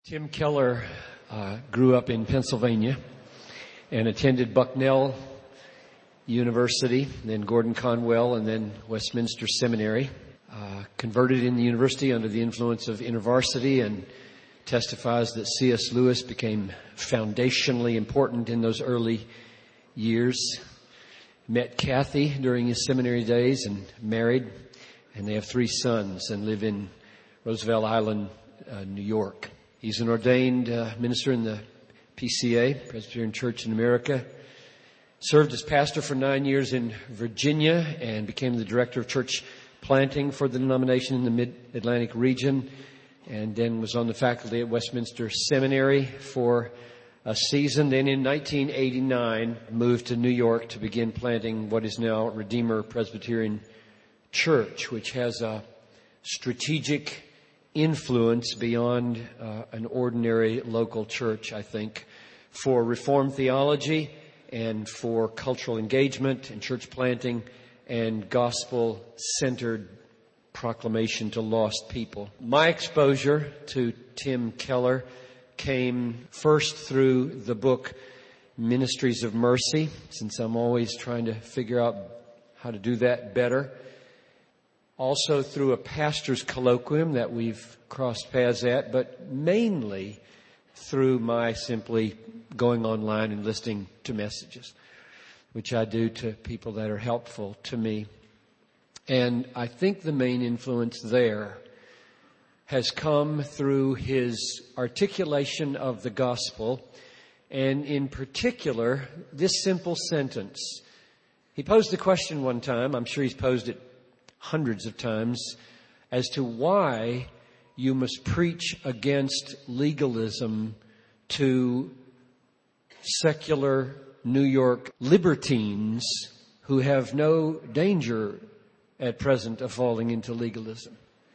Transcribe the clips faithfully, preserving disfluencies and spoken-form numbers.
Tim Keller uh, grew up in Pennsylvania and attended Bucknell University, then Gordon Conwell, and then Westminster Seminary. Uh, converted in the university under the influence of InterVarsity, and testifies that C S Lewis became foundationally important in those early years. Met Kathy during his seminary days and married, and they have three sons and live in Roosevelt Island, uh, New York. He's an ordained uh, minister in the P C A, Presbyterian Church in America. Served as pastor for nine years in Virginia and became the director of church planting for the denomination in the Mid-Atlantic region, and then was on the faculty at Westminster Seminary for a season. Then in nineteen eighty-nine, moved to New York to begin planting what is now Redeemer Presbyterian Church, which has a strategic influence beyond uh, an ordinary local church, I think, for Reformed theology and for cultural engagement and church planting and gospel-centered proclamation to lost people. My exposure to Tim Keller came first through the book Ministries of Mercy, since I'm always trying to figure out how to do that better. Also through a pastor's colloquium that we've crossed paths at, but mainly through my simply going online and listening to messages, which I do to people that are helpful to me. And I think the main influence there has come through his articulation of the gospel, and in particular, this simple sentence. He posed the question one time, I'm sure he's posed it hundreds of times, as to why you must preach against legalism to secular New York libertines who have no danger at present of falling into legalism.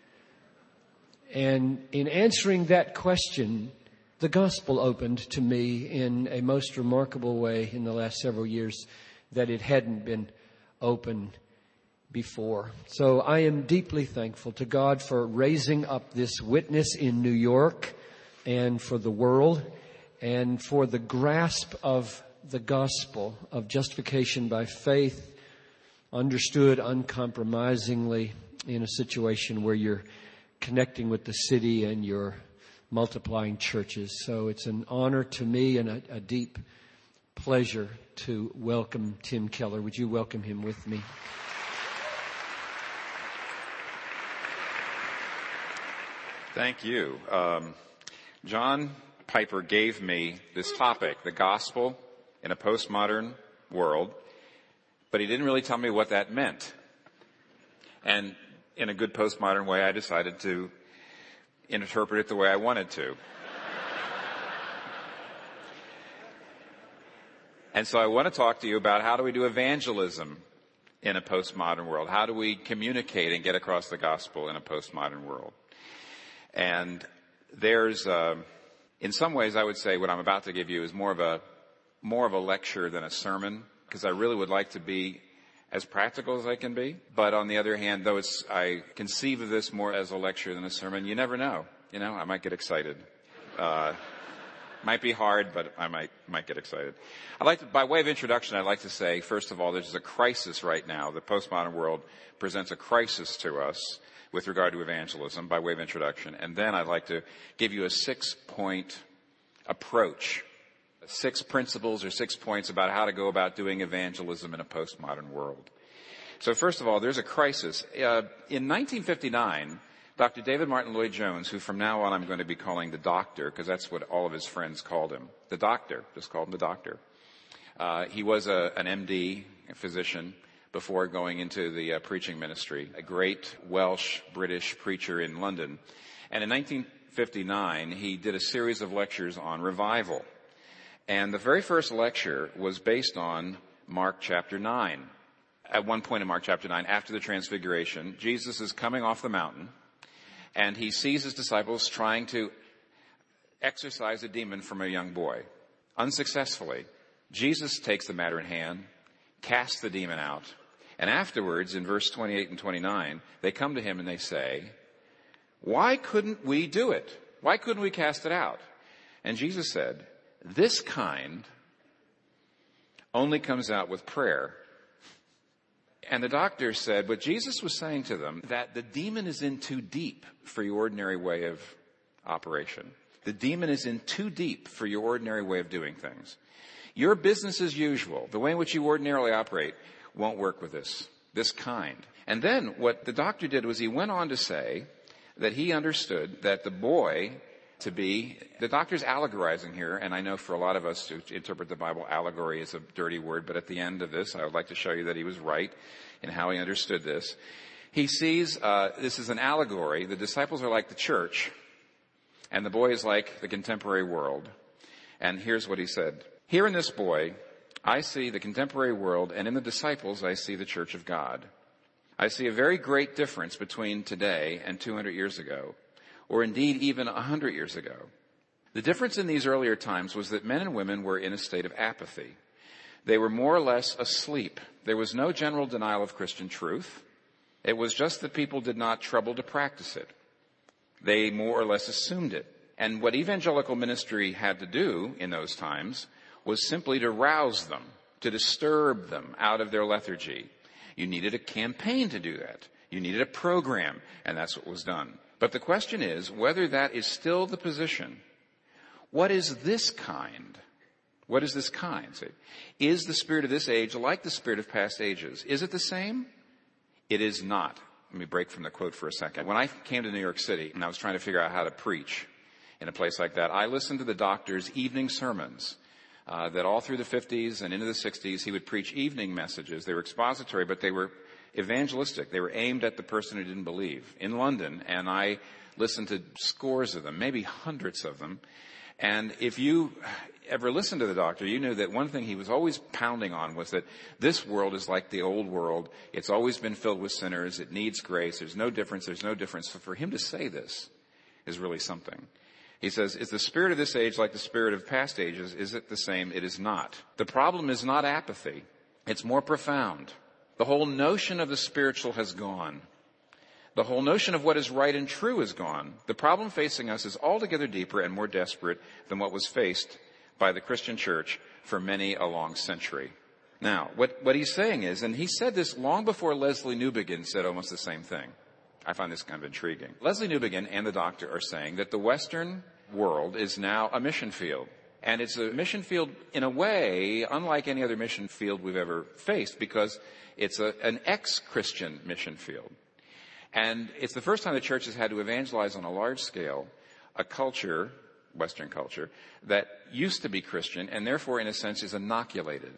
And in answering that question, the gospel opened to me in a most remarkable way in the last several years that it hadn't been open before. So I am deeply thankful to God for raising up this witness in New York and for the world, and for the grasp of the gospel of justification by faith, understood uncompromisingly in a situation where you're connecting with the city and you're multiplying churches. So it's an honor to me and a, a deep pleasure to welcome Tim Keller. Would you welcome him with me? Thank you. Um, John Piper gave me this topic, the gospel in a postmodern world, but he didn't really tell me what that meant. And in a good postmodern way, I decided to interpret it the way I wanted to. And so I want to talk to you about how do we do evangelism in a postmodern world? How do we communicate and get across the gospel in a postmodern world? And there's, uh, in some ways, I would say what I'm about to give you is more of a, more of a lecture than a sermon, because I really would like to be as practical as I can be. But on the other hand, though it's, I conceive of this more as a lecture than a sermon, you never know. You know, I might get excited. Uh, might be hard, but I might, might get excited. I'd like to, by way of introduction, I'd like to say, first of all, there's a crisis right now. The postmodern world presents a crisis to us with regard to evangelism, by way of introduction. And then I'd like to give you a six-point approach, six principles or six points about how to go about doing evangelism in a postmodern world. So first of all, there's a crisis. Uh, in nineteen fifty-nine, Doctor David Martin Lloyd-Jones, who from now on I'm going to be calling the doctor, because that's what all of his friends called him, the doctor, just called him the doctor. Uh, he was a, an M D, a physician, before going into the uh, preaching ministry, a great Welsh British preacher in London. And in nineteen fifty-nine, he did a series of lectures on revival. And the very first lecture was based on Mark chapter nine. At one point in Mark chapter nine, after the transfiguration, Jesus is coming off the mountain, and he sees his disciples trying to exorcise a demon from a young boy. Unsuccessfully, Jesus takes the matter in hand, casts the demon out, and afterwards, in verse twenty-eight and twenty-nine, they come to him and they say, "Why couldn't we do it?" Why couldn't we cast it out? And Jesus said, this kind only comes out with prayer. And the doctor said, what Jesus was saying to them, that the demon is in too deep for your ordinary way of operation. The demon is in too deep for your ordinary way of doing things. Your business as usual, the way in which you ordinarily operate, won't work with this, this kind. And then what the doctor did was he went on to say that he understood that the boy to be, the doctor's allegorizing here, and I know for a lot of us to interpret the Bible, allegory is a dirty word, but at the end of this, I would like to show you that he was right in how he understood this. He sees, uh, this is an allegory. The disciples are like the church, and the boy is like the contemporary world. And here's what he said. Here in this boy, I see the contemporary world, and in the disciples, I see the church of God. I see a very great difference between today and two hundred years ago, or indeed even one hundred years ago. The difference in these earlier times was that men and women were in a state of apathy. They were more or less asleep. There was no general denial of Christian truth. It was just that people did not trouble to practice it. They more or less assumed it. And what evangelical ministry had to do in those times was simply to rouse them, to disturb them out of their lethargy. You needed a campaign to do that. You needed a program, and that's what was done. But the question is whether that is still the position. What is this kind? What is this kind? See, is the spirit of this age like the spirit of past ages? Is it the same? It is not. Let me break from the quote for a second. When I came to New York City and I was trying to figure out how to preach in a place like that, I listened to the doctor's evening sermons. Uh, that all through the fifties and into the sixties, he would preach evening messages. They were expository, but they were evangelistic. They were aimed at the person who didn't believe in London. And I listened to scores of them, maybe hundreds of them. And if you ever listened to the doctor, you knew that one thing he was always pounding on was that this world is like the old world. It's always been filled with sinners. It needs grace. There's no difference. There's no difference. So for him to say this is really something. He says, is the spirit of this age like the spirit of past ages? Is it the same? It is not. The problem is not apathy. It's more profound. The whole notion of the spiritual has gone. The whole notion of what is right and true is gone. The problem facing us is altogether deeper and more desperate than what was faced by the Christian church for many a long century. Now, what, what he's saying is, and he said this long before Leslie Newbigin said almost the same thing. I find this kind of intriguing. Leslie Newbigin and the doctor are saying that the Western world is now a mission field. And it's a mission field in a way unlike any other mission field we've ever faced because it's a, an ex-Christian mission field. And it's the first time the church has had to evangelize on a large scale a culture, Western culture, that used to be Christian and therefore in a sense is inoculated.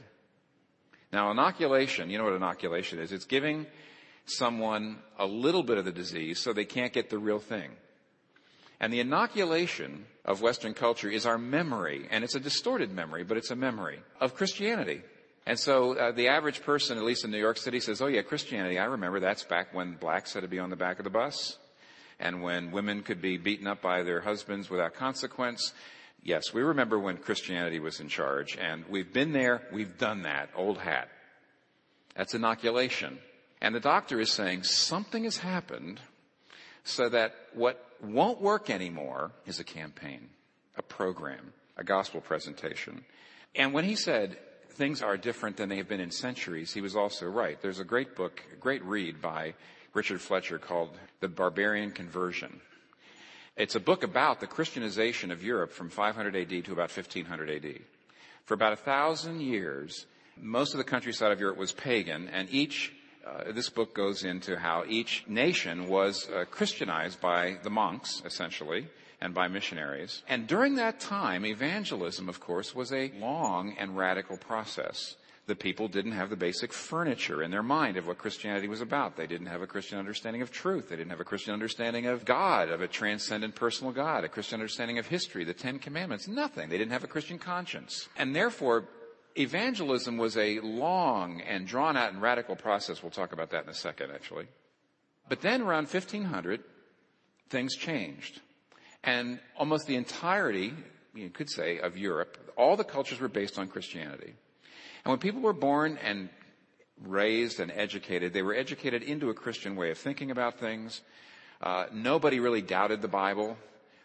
Now inoculation, you know what inoculation is? It's giving someone a little bit of the disease so they can't get the real thing. And the inoculation of Western culture is our memory, and it's a distorted memory, but it's a memory of Christianity. And so uh, the average person, at least in New York City, says, oh yeah, Christianity, I remember that's back when blacks had to be on the back of the bus, and when women could be beaten up by their husbands without consequence. Yes, we remember when Christianity was in charge, and we've been there, we've done that, old hat. That's inoculation. And the doctor is saying something has happened so that what won't work anymore is a campaign, a program, a gospel presentation. And when he said things are different than they have been in centuries, he was also right. There's a great book, a great read by Richard Fletcher called The Barbarian Conversion. It's a book about the Christianization of Europe from five hundred A D to about fifteen hundred A D. For about a thousand years, most of the countryside of Europe was pagan, and each Uh, this book goes into how each nation was uh, Christianized by the monks, essentially, and by missionaries. And during that time, evangelism, of course, was a long and radical process. The people didn't have the basic furniture in their mind of what Christianity was about. They didn't have a Christian understanding of truth. They didn't have a Christian understanding of God, of a transcendent personal God, a Christian understanding of history, the Ten Commandments, nothing. They didn't have a Christian conscience. And therefore, evangelism was a long and drawn-out and radical process. We'll talk about that in a second, actually. But then around fifteen hundred, things changed. And almost the entirety, you could say, of Europe, all the cultures were based on Christianity. And when people were born and raised and educated, they were educated into a Christian way of thinking about things. Uh, nobody really doubted the Bible.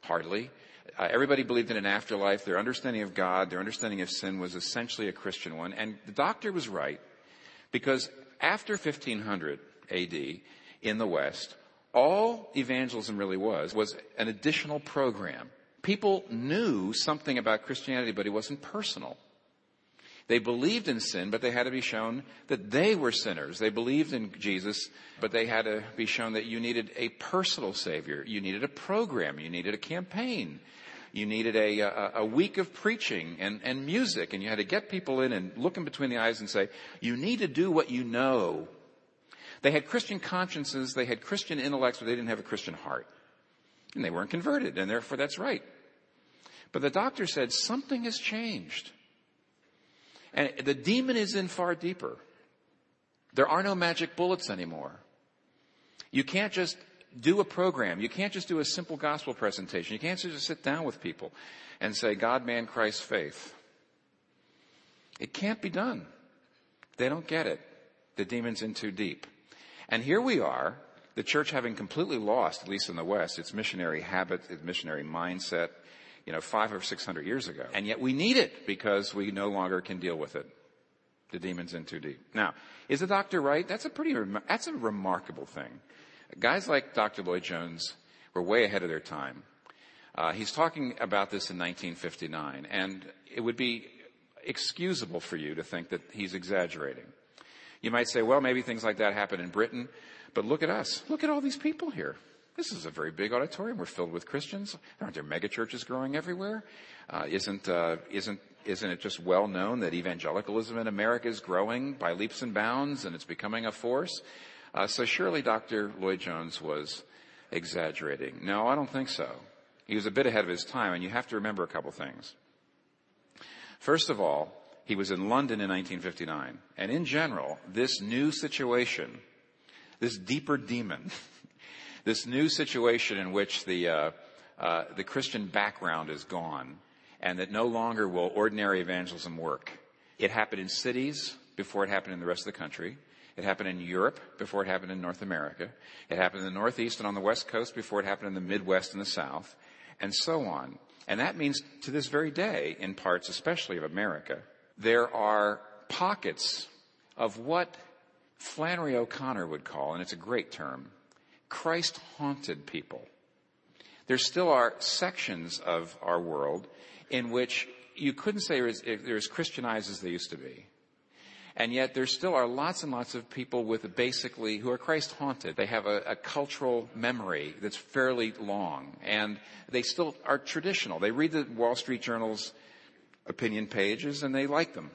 Hardly. Uh, everybody believed in an afterlife. Their understanding of God, their understanding of sin was essentially a Christian one. And the doctor was right, because after fifteen hundred A D in the West, all evangelism really was, was an additional program. People knew something about Christianity, but it wasn't personal. They believed in sin, but they had to be shown that they were sinners. They believed in Jesus, but they had to be shown that you needed a personal Savior. You needed a program. You needed a campaign. You needed a, a, a week of preaching and, and music, and you had to get people in and look them between the eyes and say, you need to do what you know. They had Christian consciences, they had Christian intellects, but they didn't have a Christian heart. And they weren't converted, and therefore that's right. But the doctor said, something has changed. And the demon is in far deeper. There are no magic bullets anymore. You can't just do a program. You can't just do a simple gospel presentation. You can't just sit down with people and say, God, man, Christ, faith. It can't be done. They don't get it. The demon's in too deep. And here we are, the church having completely lost, at least in the West, its missionary habit, its missionary mindset, you know, five or six hundred years ago. And yet we need it because we no longer can deal with it. The demon's in too deep. Now, is the doctor right? That's a pretty, that's a remarkable thing. Guys like Doctor Lloyd Jones were way ahead of their time. Uh, he's talking about this in nineteen fifty-nine, and it would be excusable for you to think that he's exaggerating. You might say, well, maybe things like that happen in Britain, but look at us. Look at all these people here. This is a very big auditorium. We're filled with Christians. Aren't there mega churches growing everywhere? Uh, isn't, uh, isn't, isn't it just well known that evangelicalism in America is growing by leaps and bounds and it's becoming a force? Uh, so surely Doctor Lloyd Jones was exaggerating. No, I don't think so. He was a bit ahead of his time, and you have to remember a couple things. First of all, he was in London in nineteen fifty-nine. And in general, this new situation, this deeper demon, this new situation in which the, uh, uh, the Christian background is gone and that no longer will ordinary evangelism work. It happened in cities before it happened in the rest of the country. It happened in Europe before it happened in North America. It happened in the Northeast and on the West Coast before it happened in the Midwest and the South, and so on. And that means to this very day, in parts especially of America, there are pockets of what Flannery O'Connor would call, and it's a great term, Christ-haunted people. There still are sections of our world in which you couldn't say they're as Christianized as they used to be. And yet there still are lots and lots of people with basically, who are Christ-haunted. They have a, a cultural memory that's fairly long, and they still are traditional. They read the Wall Street Journal's opinion pages, and they like them.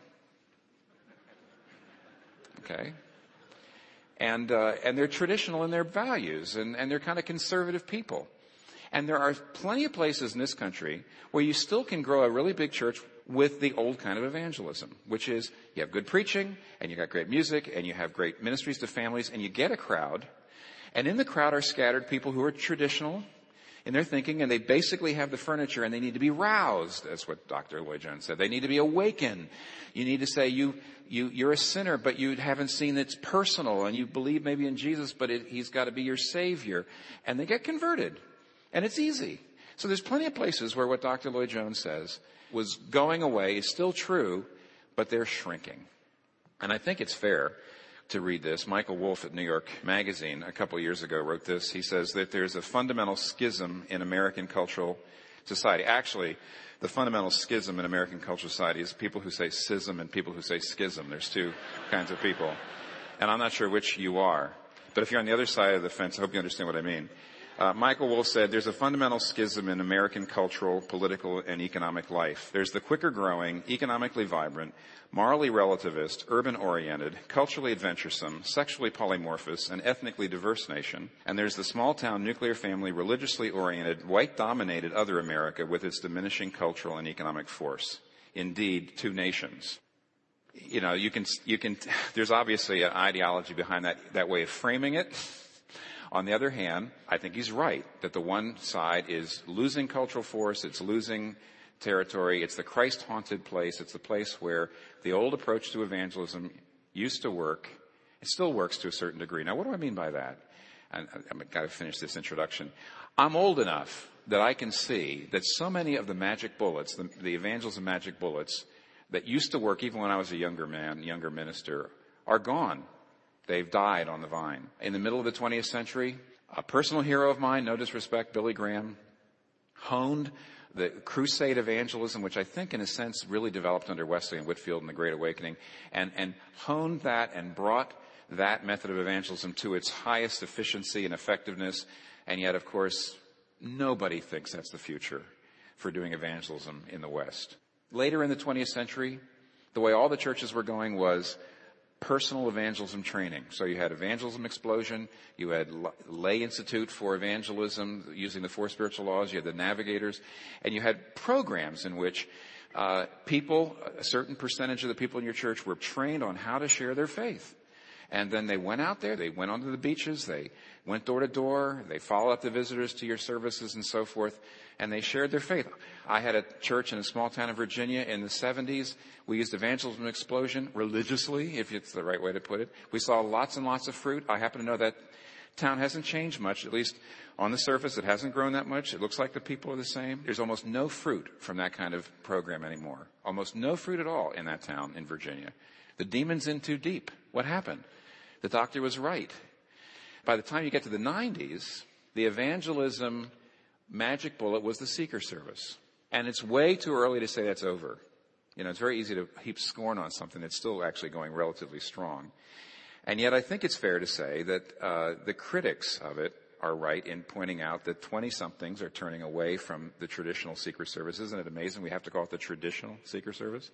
Okay? And, uh, and they're traditional in their values, and, and they're kind of conservative people. And there are plenty of places in this country where you still can grow a really big church with the old kind of evangelism, which is you have good preaching, and you got great music, and you have great ministries to families, and you get a crowd. And in the crowd are scattered people who are traditional in their thinking, and they basically have the furniture, and they need to be roused. That's what Doctor Lloyd Jones said. They need to be awakened. You need to say, you, you, you're a sinner, but you haven't seen it's personal, and you believe maybe in Jesus, but it, he's got to be your Savior. And they get converted. And it's easy. So there's plenty of places where what Doctor Lloyd Jones says was going away is still true, but they're shrinking. And I think it's fair to read this. Michael Wolff at New York Magazine a couple of years ago wrote this. He says that there's a fundamental schism in American cultural society. Actually, the fundamental schism in American cultural society is people who say schism and people who say schism. There's two kinds of people. And I'm not sure which you are. But if you're on the other side of the fence, I hope you understand what I mean. Uh, Michael Wolff said, there's a fundamental schism in American cultural, political, and economic life. There's the quicker growing, economically vibrant, morally relativist, urban-oriented, culturally adventuresome, sexually polymorphous, and ethnically diverse nation. And there's the small-town, nuclear family, religiously oriented, white-dominated other America with its diminishing cultural and economic force. Indeed, two nations. You know, you can, you can, there's obviously an ideology behind that, that way of framing it. On the other hand, I think he's right that the one side is losing cultural force, it's losing territory, it's the Christ-haunted place, it's the place where the old approach to evangelism used to work. It still works to a certain degree. Now, what do I mean by that? And I've got to finish this introduction. I'm old enough that I can see that so many of the magic bullets, the, the evangelism magic bullets that used to work even when I was a younger man, younger minister, are gone. They've died on the vine. In the middle of the twentieth century, a personal hero of mine, no disrespect, Billy Graham, honed the crusade evangelism, which I think in a sense really developed under Wesley and Whitefield and the Great Awakening, and, and honed that and brought that method of evangelism to its highest efficiency and effectiveness. And yet, of course, nobody thinks that's the future for doing evangelism in the West. Later in the twentieth century, the way all the churches were going was personal evangelism training. So you had Evangelism Explosion, you had Lay Institute for Evangelism using the four spiritual laws, you had the Navigators, and you had programs in which uh, people, a certain percentage of the people in your church were trained on how to share their faith. And then they went out there, they went onto the beaches, they went door to door, they followed up the visitors to your services and so forth, and they shared their faith. I had a church in a small town in Virginia in the seventies. We used Evangelism Explosion religiously, if it's the right way to put it. We saw lots and lots of fruit. I happen to know that town hasn't changed much, at least on the surface. It hasn't grown that much. It looks like the people are the same. There's almost no fruit from that kind of program anymore. Almost no fruit at all in that town in Virginia. The demon's in too deep. What happened? The doctor was right. By the time you get to the nineties, the evangelism magic bullet was the seeker service. And it's way too early to say that's over. You know, it's very easy to heap scorn on something that's still actually going relatively strong. And yet I think it's fair to say that uh, the critics of it are right in pointing out that twenty-somethings are turning away from the traditional seeker service. Isn't it amazing we have to call it the traditional seeker service?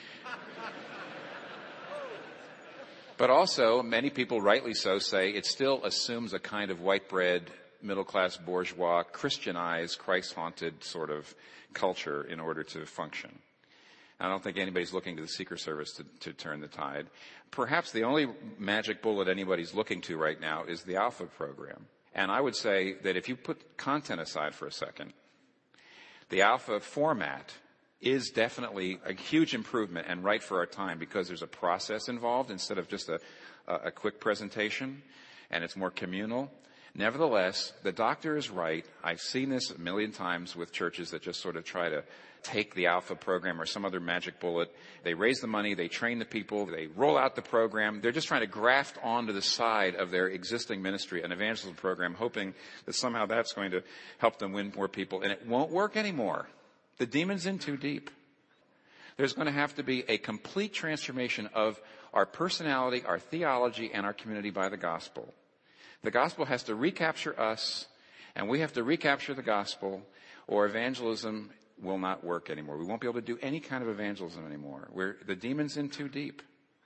But also, many people, rightly so, say it still assumes a kind of white bread, middle-class bourgeois, Christianized, Christ-haunted sort of culture in order to function. I don't think anybody's looking to the seeker service to, to turn the tide. Perhaps the only magic bullet anybody's looking to right now is the Alpha program. And I would say that if you put content aside for a second, the Alpha format is definitely a huge improvement and right for our time because there's a process involved instead of just a, a quick presentation, and it's more communal. Nevertheless, the doctor is right. I've seen this a million times with churches that just sort of try to take the Alpha program or some other magic bullet. They raise the money, they train the people, they roll out the program. They're just trying to graft onto the side of their existing ministry an evangelism program, hoping that somehow that's going to help them win more people. And it won't work anymore. The demon's in too deep. There's going to have to be a complete transformation of our personality, our theology, and our community by the gospel. The gospel has to recapture us, and we have to recapture the gospel, or evangelism will not work anymore. We won't be able to do any kind of evangelism anymore. We're, the demon's in too deep.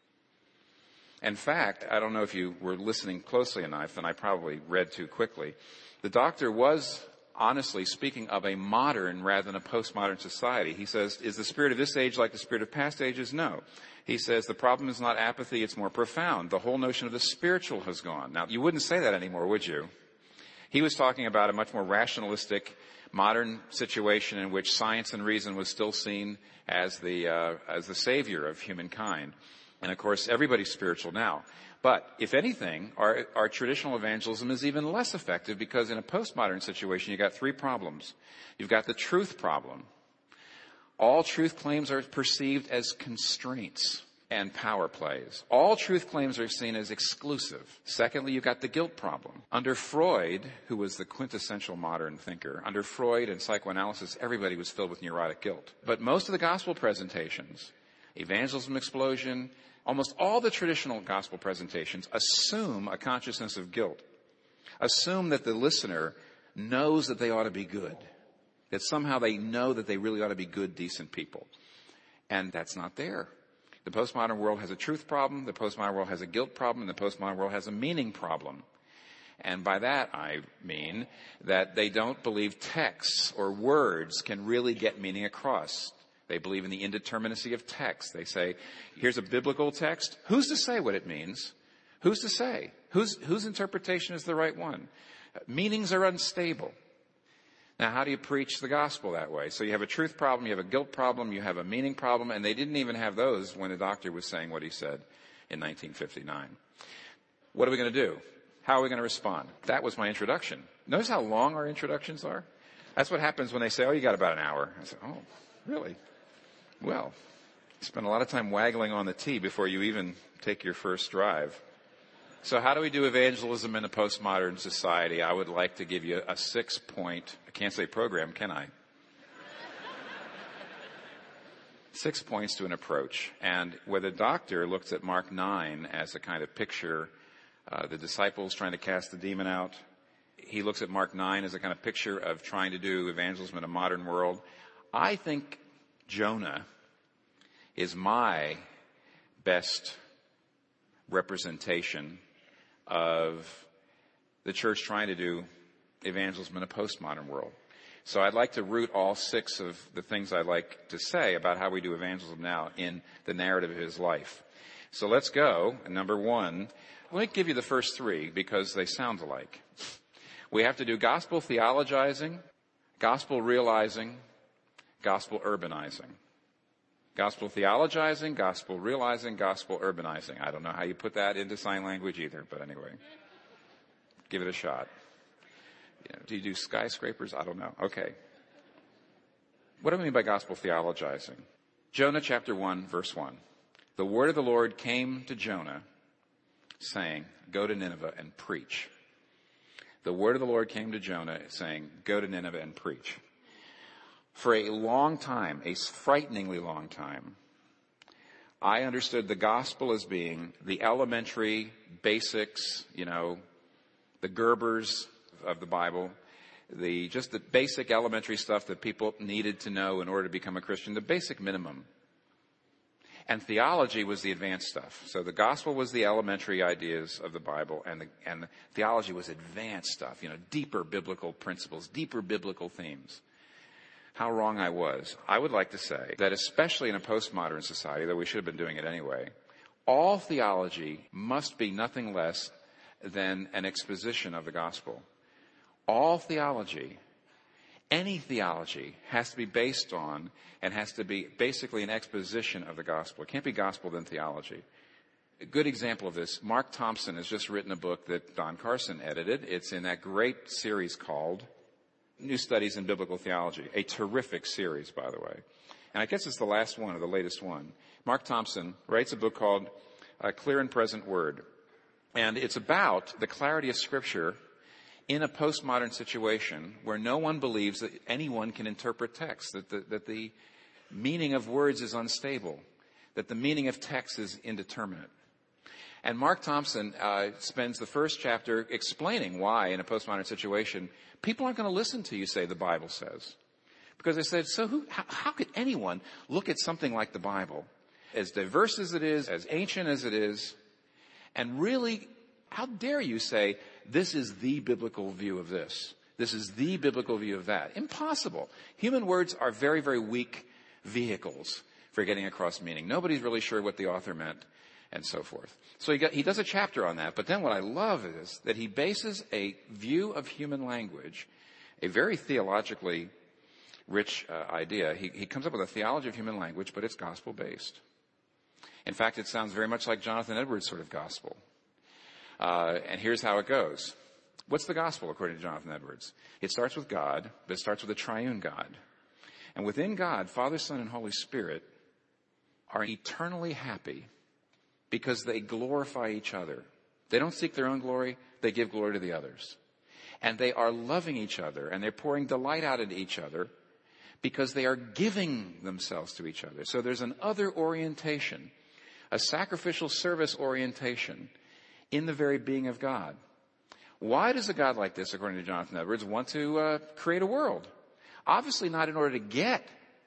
In fact, I don't know if you were listening closely enough, and I probably read too quickly. The doctor was honestly speaking of a modern rather than a postmodern society. He says, is the spirit of this age like the spirit of past ages? No. He says the problem is not apathy, it's more profound. The whole notion of the spiritual has gone. Now, you wouldn't say that anymore, would you? He was talking about a much more rationalistic, modern situation in which science and reason was still seen as the uh, as the savior of humankind. And, of course, everybody's spiritual now. But, if anything, our, our traditional evangelism is even less effective because in a postmodern situation, you've got three problems. You've got the truth problem. All truth claims are perceived as constraints and power plays. All truth claims are seen as exclusive. Secondly, you've got the guilt problem. Under Freud, who was the quintessential modern thinker, under Freud and psychoanalysis, everybody was filled with neurotic guilt. But most of the gospel presentations, Evangelism Explosion, almost all the traditional gospel presentations assume a consciousness of guilt, assume that the listener knows that they ought to be good, that somehow they know that they really ought to be good, decent people. And that's not there. The postmodern world has a truth problem, the postmodern world has a guilt problem, and the postmodern world has a meaning problem. And by that I mean that they don't believe texts or words can really get meaning across. They believe in the indeterminacy of text. They say, here's a biblical text. Who's to say what it means? Who's to say? Whose, whose interpretation is the right one? Meanings are unstable. Now, how do you preach the gospel that way? So you have a truth problem, you have a guilt problem, you have a meaning problem, and they didn't even have those when the doctor was saying what he said in nineteen fifty-nine. What are we going to do? How are we going to respond? That was my introduction. Notice how long our introductions are? That's what happens when they say, oh, you got about an hour. I say, oh, really? Well, spend a lot of time waggling on the tee before you even take your first drive. So how do we do evangelism in a postmodern society? I would like to give you a six-point, I can't say program, can I? Six points to an approach. And where the doctor looks at Mark nine as a kind of picture, uh, the disciples trying to cast the demon out, he looks at Mark nine as a kind of picture of trying to do evangelism in a modern world. I think Jonah is my best representation of the church trying to do evangelism in a postmodern world. So I'd like to root all six of the things I'd like to say about how we do evangelism now in the narrative of his life. So let's go. Number one, let me give you the first three because they sound alike. We have to do gospel theologizing, gospel realizing, gospel urbanizing. Gospel theologizing, gospel realizing, gospel urbanizing. I don't know how you put that into sign language either, but anyway, give it a shot. You know, do you do skyscrapers? I don't know. Okay. What do I mean by gospel theologizing? Jonah chapter one, verse one. The word of the Lord came to Jonah saying, go to Nineveh and preach. The word of the Lord came to Jonah saying, go to Nineveh and preach. For a long time, a frighteningly long time, I understood the gospel as being the elementary basics, you know, the Gerbers of the Bible, the just the basic elementary stuff that people needed to know in order to become a Christian, the basic minimum. And theology was the advanced stuff. So the gospel was the elementary ideas of the Bible, and the, and the theology was advanced stuff, you know, deeper biblical principles, deeper biblical themes. How wrong I was. I would like to say that especially in a postmodern society, though we should have been doing it anyway, all theology must be nothing less than an exposition of the gospel. All theology, any theology, has to be based on and has to be basically an exposition of the gospel. It can't be gospel then theology. A good example of this, Mark Thompson has just written a book that Don Carson edited. It's in that great series called New Studies in Biblical Theology, a terrific series, by the way. And I guess it's the last one or the latest one. Mark Thompson writes a book called A Clear and Present Word. And it's about the clarity of Scripture in a postmodern situation where no one believes that anyone can interpret text, that the, that the meaning of words is unstable, that the meaning of text is indeterminate. And Mark Thompson uh, spends the first chapter explaining why, in a postmodern situation, people aren't going to listen to you say the Bible says. Because they said, so who, how, how could anyone look at something like the Bible, as diverse as it is, as ancient as it is, and really, how dare you say, this is the biblical view of this. This is the biblical view of that. Impossible. Human words are very, very weak vehicles for getting across meaning. Nobody's really sure what the author meant, and so forth. So he, got, he does a chapter on that, but then what I love is that he bases a view of human language, a very theologically rich uh, idea. He, he comes up with a theology of human language, but it's gospel-based. In fact, it sounds very much like Jonathan Edwards' sort of gospel. Uh, and here's how it goes. What's the gospel, according to Jonathan Edwards? It starts with God, but it starts with a triune God. And within God, Father, Son, and Holy Spirit are eternally happy because they glorify each other. They don't seek their own glory, they give glory to the others. And they are loving each other, and they're pouring delight out into each other because they are giving themselves to each other. So there's an other orientation, a sacrificial service orientation in the very being of God. Why does a God like this, according to Jonathan Edwards, want to uh, create a world? Obviously not in order to get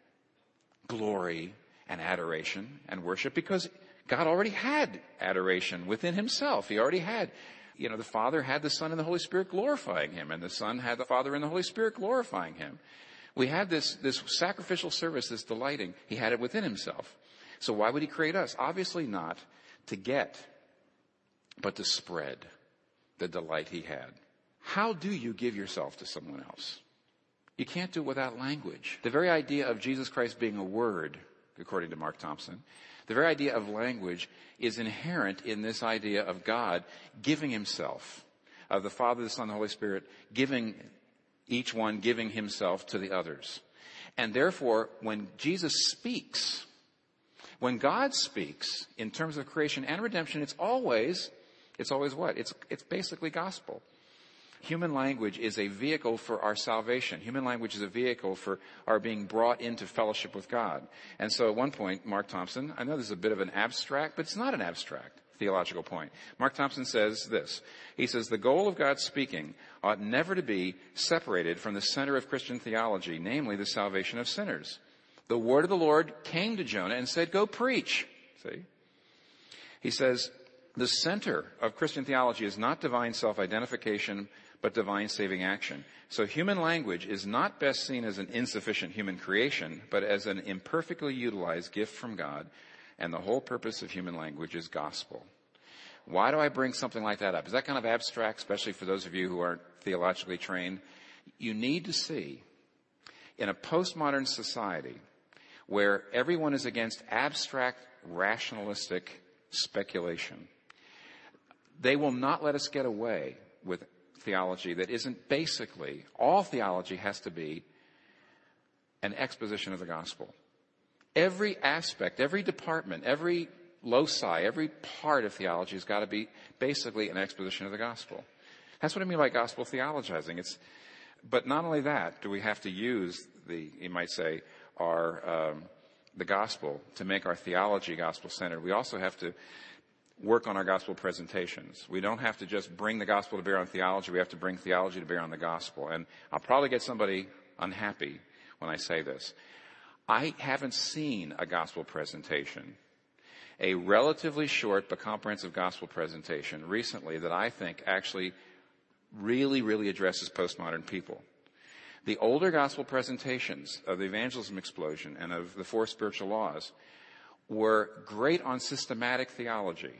glory and adoration and worship, because God already had adoration within himself. He already had, you know, the Father had the Son and the Holy Spirit glorifying him, and the Son had the Father and the Holy Spirit glorifying him. We had this, this sacrificial service, this delighting. He had it within himself. So why would he create us? Obviously not to get, but to spread the delight he had. How do you give yourself to someone else? You can't do it without language. The very idea of Jesus Christ being a word, according to Mark Thompson, the very idea of language is inherent in this idea of God giving himself, of the Father, the Son, and the Holy Spirit giving each one giving himself to the others. And therefore, when Jesus speaks, when God speaks in terms of creation and redemption, it's always, it's always what? It's, it's basically gospel. Human language is a vehicle for our salvation. Human language is a vehicle for our being brought into fellowship with God. And so at one point, Mark Thompson, I know this is a bit of an abstract, but it's not an abstract theological point. Mark Thompson says this. He says, the goal of God's speaking ought never to be separated from the center of Christian theology, namely the salvation of sinners. The word of the Lord came to Jonah and said, go preach. See? He says, the center of Christian theology is not divine self-identification, but divine saving action. So human language is not best seen as an insufficient human creation, but as an imperfectly utilized gift from God. And the whole purpose of human language is gospel. Why do I bring something like that up? Is that kind of abstract, especially for those of you who aren't theologically trained? You need to see, in a postmodern society where everyone is against abstract, rationalistic speculation, they will not let us get away with theology that isn't basically, all theology has to be an exposition of the gospel. Every aspect, every department, every loci, every part of theology has got to be basically an exposition of the gospel. That's what I mean by gospel theologizing. It's, but not only that, do we have to use the, you might say, our, um, the gospel to make our theology gospel-centered. We also have to work on our gospel presentations. We don't have to just bring the gospel to bear on theology. We have to bring theology to bear on the gospel. And I'll probably get somebody unhappy when I say this. I haven't seen a gospel presentation, a relatively short but comprehensive gospel presentation recently that I think actually really, really addresses postmodern people. The older gospel presentations of the evangelism explosion and of the four spiritual laws were great on systematic theology.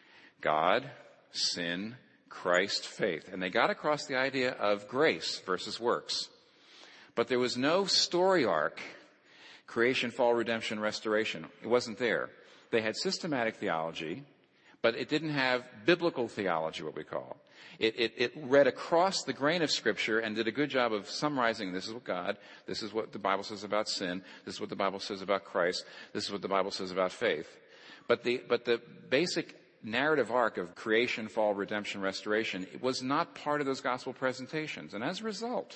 God, sin, Christ, faith. And they got across the idea of grace versus works. But there was no story arc, creation, fall, redemption, restoration. It wasn't there. They had systematic theology, but it didn't have biblical theology, what we call. It, it, it read across the grain of Scripture and did a good job of summarizing, this is what God, this is what the Bible says about sin, this is what the Bible says about Christ, this is what the Bible says about faith. But the, but the basic narrative arc of creation, fall, redemption, restoration, it was not part of those gospel presentations. And as a result,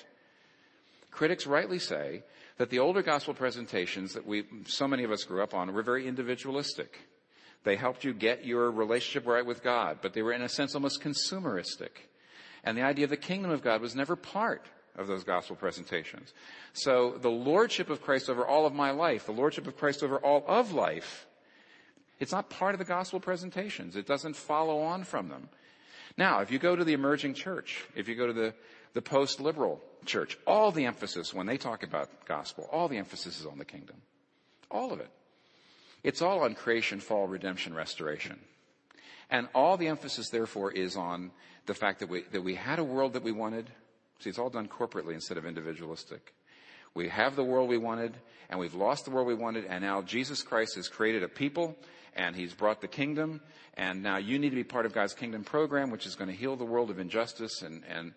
critics rightly say that the older gospel presentations that we, so many of us grew up on, were very individualistic. They helped you get your relationship right with God, but they were in a sense almost consumeristic. And the idea of the kingdom of God was never part of those gospel presentations. So the lordship of Christ over all of my life, the lordship of Christ over all of life, it's not part of the gospel presentations. It doesn't follow on from them. Now, if you go to the emerging church, if you go to the, the post-liberal church, all the emphasis when they talk about gospel, all the emphasis is on the kingdom. All of it. It's all on creation, fall, redemption, restoration. And all the emphasis, therefore, is on the fact that we, that we had a world that we wanted. See, it's all done corporately instead of individualistic. We have the world we wanted, and we've lost the world we wanted, and now Jesus Christ has created a people, and he's brought the kingdom, and now you need to be part of God's kingdom program, which is going to heal the world of injustice. And, and,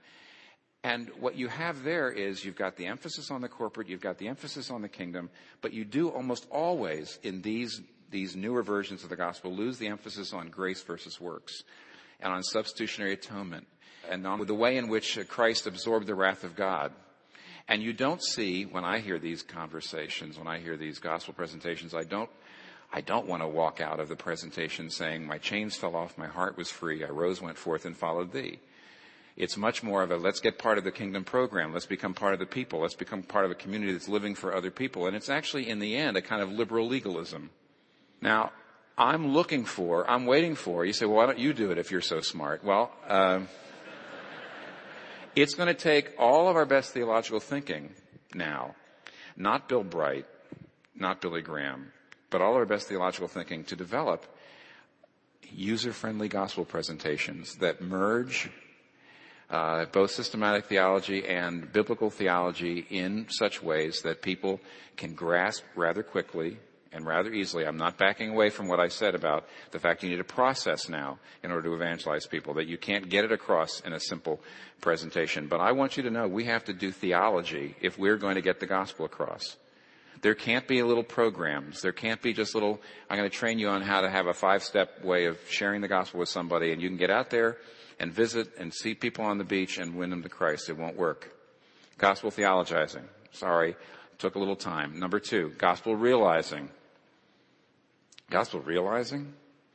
and what you have there is you've got the emphasis on the corporate, you've got the emphasis on the kingdom, but you do almost always in these, these newer versions of the gospel lose the emphasis on grace versus works, and on substitutionary atonement, and on the way in which Christ absorbed the wrath of God. And you don't see, when I hear these conversations, when I hear these gospel presentations, I don't, I don't want to walk out of the presentation saying, my chains fell off, my heart was free, I rose, went forth, and followed thee. It's much more of a, let's get part of the kingdom program, let's become part of the people, let's become part of a community that's living for other people. And it's actually, in the end, a kind of liberal legalism. Now, I'm looking for, I'm waiting for, you say, well, why don't you do it if you're so smart? Well, uh, it's going to take all of our best theological thinking now, not Bill Bright, not Billy Graham, but all of our best theological thinking to develop user-friendly gospel presentations that merge uh, both systematic theology and biblical theology in such ways that people can grasp rather quickly and rather easily. I'm not backing away from what I said about the fact you need a process now in order to evangelize people, that you can't get it across in a simple presentation. But I want you to know we have to do theology if we're going to get the gospel across. There can't be little programs. There can't be just little, I'm going to train you on how to have a five-step way of sharing the gospel with somebody, and you can get out there and visit and see people on the beach and win them to Christ. It won't work. Gospel theologizing. Sorry, took a little time. Number two, gospel realizing. Gospel realizing?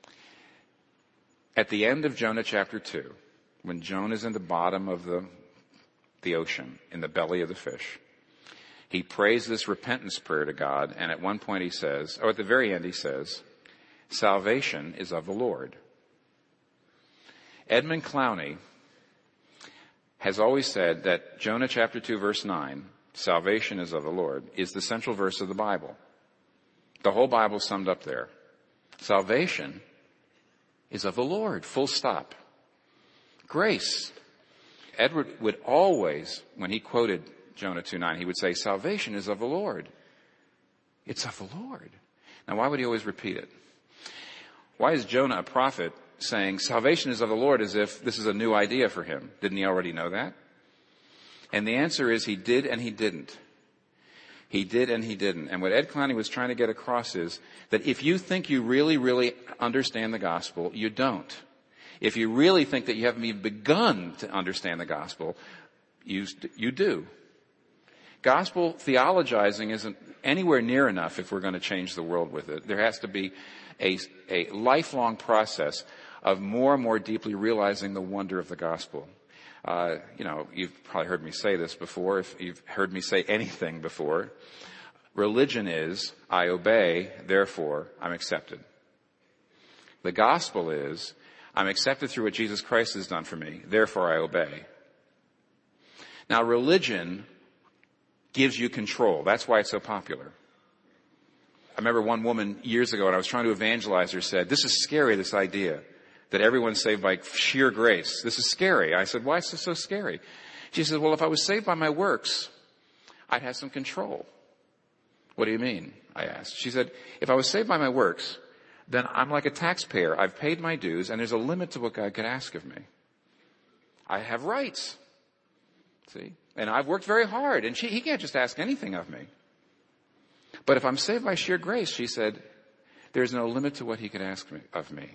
At the end of Jonah chapter two, when Jonah's in the bottom of the, the ocean, in the belly of the fish, he prays this repentance prayer to God, and at one point he says, or at the very end he says, salvation is of the Lord. Edmund Clowney has always said that Jonah chapter two verse nine, salvation is of the Lord, is the central verse of the Bible. The whole Bible is summed up there. Salvation is of the Lord, full stop. Grace. Edward would always, when he quoted Jonah two nine, he would say, salvation is of the Lord. It's of the Lord. Now, why would he always repeat it? Why is Jonah, a prophet, saying salvation is of the Lord as if this is a new idea for him? Didn't he already know that? And the answer is he did and he didn't. He did and he didn't. And what Ed Clowney was trying to get across is that if you think you really, really understand the gospel, you don't. If you really think that you haven't even begun to understand the gospel, you, you do. Gospel theologizing isn't anywhere near enough if we're going to change the world with it. There has to be a, a lifelong process of more and more deeply realizing the wonder of the gospel. Uh, you know, you've probably heard me say this before, if you've heard me say anything before. Religion is, I obey, therefore I'm accepted. The gospel is, I'm accepted through what Jesus Christ has done for me, therefore I obey. Now, religion gives you control. That's why it's so popular. I remember one woman years ago, and I was trying to evangelize her, said, this is scary, this idea that everyone's saved by sheer grace. This is scary. I said, why is this so scary? She said, well, if I was saved by my works, I'd have some control. What do you mean? I asked. She said, if I was saved by my works, then I'm like a taxpayer. I've paid my dues, and there's a limit to what God could ask of me. I have rights. See? And I've worked very hard, and she, he can't just ask anything of me. But if I'm saved by sheer grace, she said, there's no limit to what he could ask me, of me.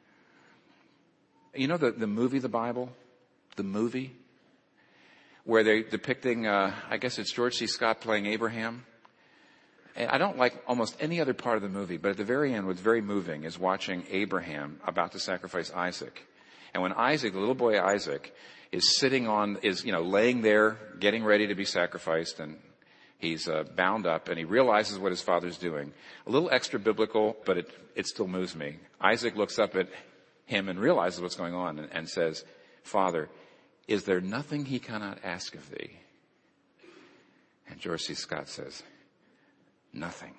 You know the, the movie, The Bible? The movie? Where they're depicting, uh, I guess it's George C. Scott playing Abraham. And I don't like almost any other part of the movie, but at the very end, what's very moving is watching Abraham about to sacrifice Isaac. And when Isaac, the little boy Isaac, is sitting on, is, you know, laying there, getting ready to be sacrificed, and he's uh, bound up, and he realizes what his father's doing. A little extra biblical, but it, it still moves me. Isaac looks up at him and realizes what's going on and, and says, Father, is there nothing he cannot ask of thee? And George C. Scott says, nothing.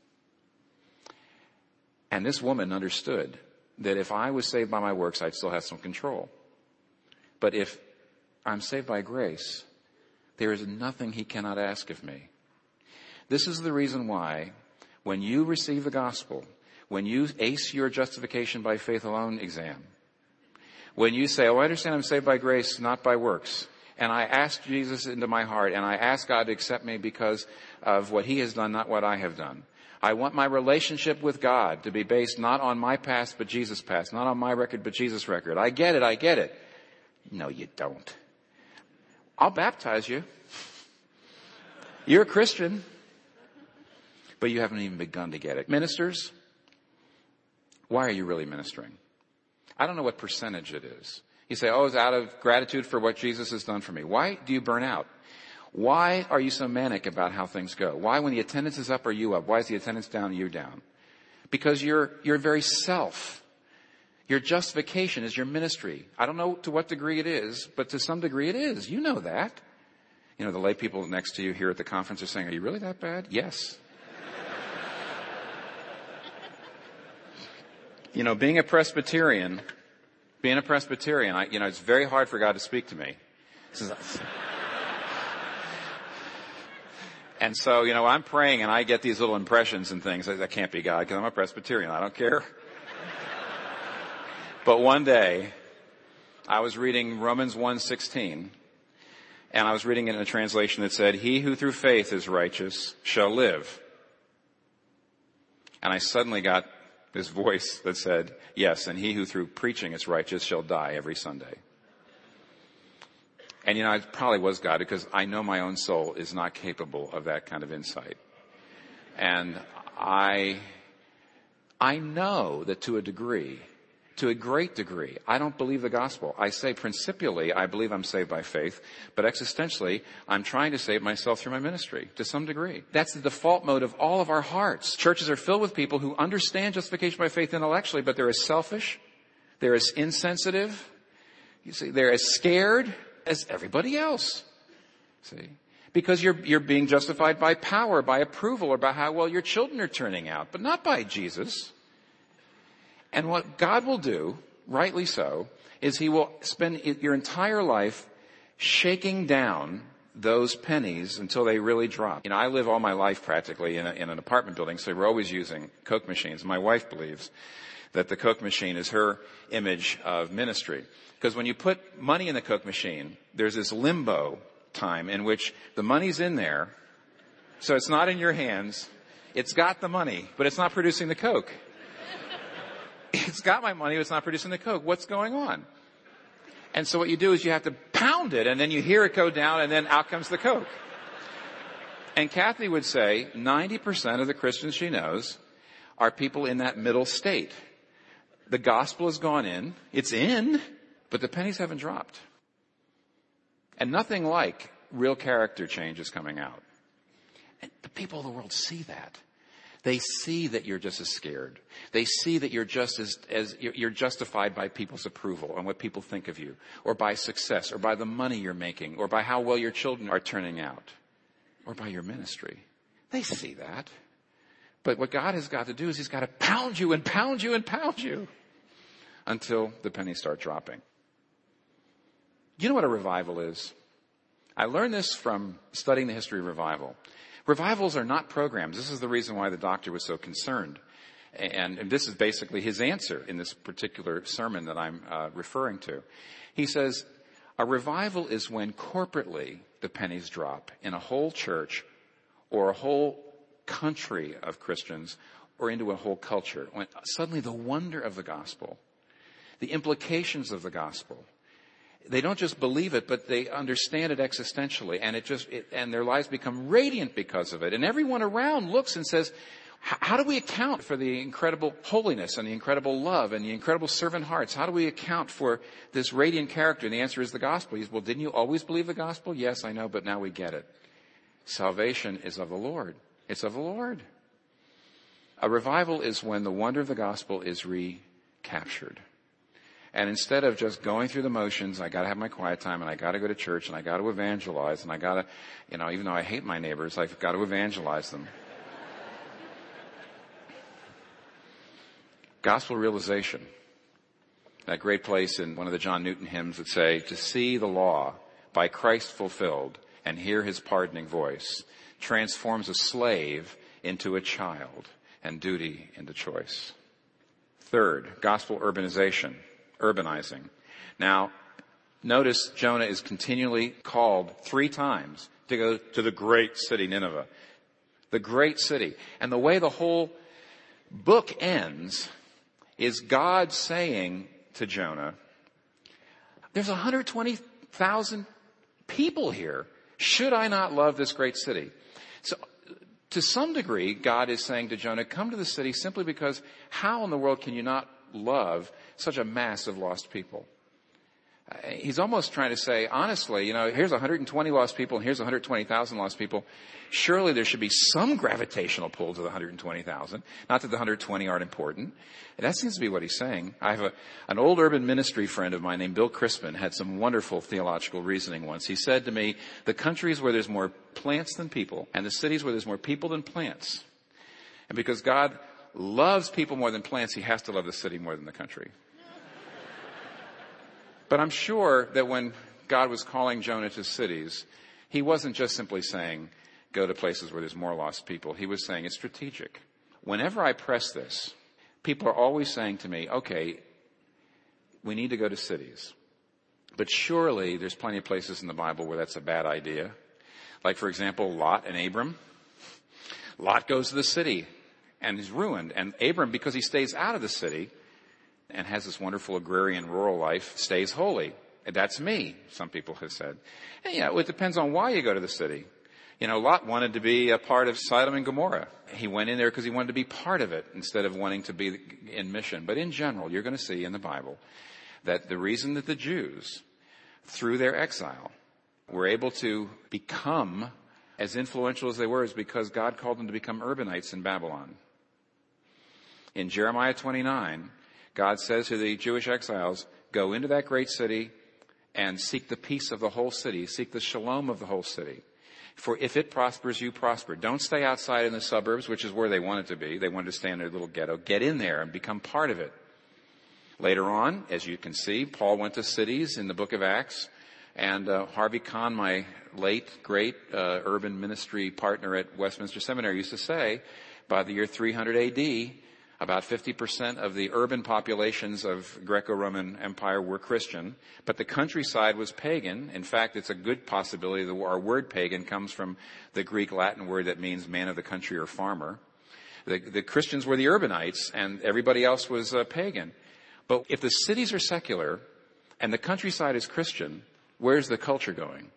And this woman understood that if I was saved by my works, I'd still have some control. But if I'm saved by grace, there is nothing he cannot ask of me. This is the reason why when you receive the gospel, when you ace your justification by faith alone exam, when you say, oh, I understand I'm saved by grace, not by works, and I ask Jesus into my heart, and I ask God to accept me because of what he has done, not what I have done. I want my relationship with God to be based not on my past, but Jesus' past, not on my record, but Jesus' record. I get it, I get it. No, you don't. I'll baptize you. You're a Christian, but you haven't even begun to get it. Ministers, why are you really ministering? I don't know what percentage it is. You say, oh, it's out of gratitude for what Jesus has done for me. Why do you burn out? Why are you so manic about how things go? Why, when the attendance is up, are you up? Why is the attendance down, you down? Because you're, you're very self. Your justification is your ministry. I don't know to what degree it is, but to some degree it is. You know that. You know, the lay people next to you here at the conference are saying, are you really that bad? Yes. You know, being a Presbyterian, being a Presbyterian, I, you know, it's very hard for God to speak to me. Says, And so, you know, I'm praying and I get these little impressions and things. That can't be God because I'm a Presbyterian. I don't care. But one day, I was reading Romans one sixteen, and I was reading it in a translation that said, "He who through faith is righteous shall live." And I suddenly got this voice that said, "Yes, and he who through preaching is righteous shall die every Sunday." And, you know, it probably was God because I know my own soul is not capable of that kind of insight. And I, I know that to a degree, to a great degree, I don't believe the gospel. I say principially, I believe I'm saved by faith, but existentially, I'm trying to save myself through my ministry to some degree. That's the default mode of all of our hearts. Churches are filled with people who understand justification by faith intellectually, but they're as selfish, they're as insensitive, you see, they're as scared as everybody else. See? Because you're, you're being justified by power, by approval, or by how well your children are turning out, but not by Jesus. And what God will do, rightly so, is he will spend your entire life shaking down those pennies until they really drop. You know, I live all my life practically in, a, in an apartment building, so we're always using Coke machines. My wife believes that the Coke machine is her image of ministry. Because when you put money in the Coke machine, there's this limbo time in which the money's in there, so it's not in your hands. It's got the money, but it's not producing the Coke. It's got my money, but it's not producing the Coke. What's going on? And so what you do is you have to pound it, and then you hear it go down, and then out comes the Coke. And Kathy would say ninety percent of the Christians she knows are people in that middle state. The gospel has gone in. It's in, but the pennies haven't dropped. And nothing like real character change is coming out. And the people of the world see that. They see that you're just as scared. They see that you're just as, as you're justified by people's approval and what people think of you, or by success, or by the money you're making, or by how well your children are turning out, or by your ministry. They see that. But what God has got to do is he's got to pound you and pound you and pound you until the pennies start dropping. You know what a revival is? I learned this from studying the history of revival. Revivals are not programs. This is the reason why the doctor was so concerned. And, and this is basically his answer in this particular sermon that I'm uh, referring to. He says, a revival is when corporately the pennies drop in a whole church or a whole country of Christians or into a whole culture. When suddenly the wonder of the gospel, the implications of the gospel, they don't just believe it, but they understand it existentially, and it just it, and their lives become radiant because of it. And everyone around looks and says, how do we account for the incredible holiness and the incredible love and the incredible servant hearts? How do we account for this radiant character? And the answer is the gospel. He says, well, didn't you always believe the gospel? Yes, I know, but now we get it. Salvation is of the Lord. It's of the Lord. A revival is when the wonder of the gospel is recaptured. And instead of just going through the motions, I got to have my quiet time, and I got to go to church, and I got to evangelize, and I got to, you know, even though I hate my neighbors, I've got to evangelize them. Gospel realization. That great place in one of the John Newton hymns that say, to see the law by Christ fulfilled and hear his pardoning voice transforms a slave into a child and duty into choice. Third, gospel urbanization. Urbanizing. Now, notice Jonah is continually called three times to go to the great city Nineveh. The great city. And the way the whole book ends is God saying to Jonah, there's one hundred twenty thousand people here. Should I not love this great city? So, to some degree, God is saying to Jonah, come to the city simply because how in the world can you not love such a mass of lost people? Uh, he's almost trying to say, honestly, you know, here's one hundred twenty lost people and here's one hundred twenty thousand lost people. Surely there should be some gravitational pull to the one hundred twenty thousand. Not that the one hundred twenty aren't important. And that seems to be what he's saying. I have a, an old urban ministry friend of mine named Bill Crispin had some wonderful theological reasoning once. He said to me, the countries where there's more plants than people and the cities where there's more people than plants. And because God loves people more than plants, he has to love the city more than the country. But I'm sure that when God was calling Jonah to cities, he wasn't just simply saying, go to places where there's more lost people. He was saying it's strategic. Whenever I press this, people are always saying to me, okay, we need to go to cities. But surely there's plenty of places in the Bible where that's a bad idea. Like, for example, Lot and Abram. Lot goes to the city and is ruined. And Abram, because he stays out of the city and has this wonderful agrarian rural life, stays holy. And that's me, some people have said. And yeah, it depends on why you go to the city. You know, Lot wanted to be a part of Sodom and Gomorrah. He went in there because he wanted to be part of it instead of wanting to be in mission. But in general, you're going to see in the Bible that the reason that the Jews, through their exile, were able to become as influential as they were is because God called them to become urbanites in Babylon. In Jeremiah twenty-nine, God says to the Jewish exiles, go into that great city and seek the peace of the whole city, seek the shalom of the whole city. For if it prospers, you prosper. Don't stay outside in the suburbs, which is where they wanted to be. They wanted to stay in their little ghetto. Get in there and become part of it. Later on, as you can see, Paul went to cities in the book of Acts. And uh, Harvey Kahn, my late, great uh, urban ministry partner at Westminster Seminary, used to say, by the year three hundred A D, about fifty percent of the urban populations of Greco-Roman Empire were Christian, but the countryside was pagan. In fact, it's a good possibility that our word pagan comes from the Greek Latin word that means man of the country or farmer. The, the Christians were the urbanites, and everybody else was uh, pagan. But if the cities are secular and the countryside is Christian, where's the culture going?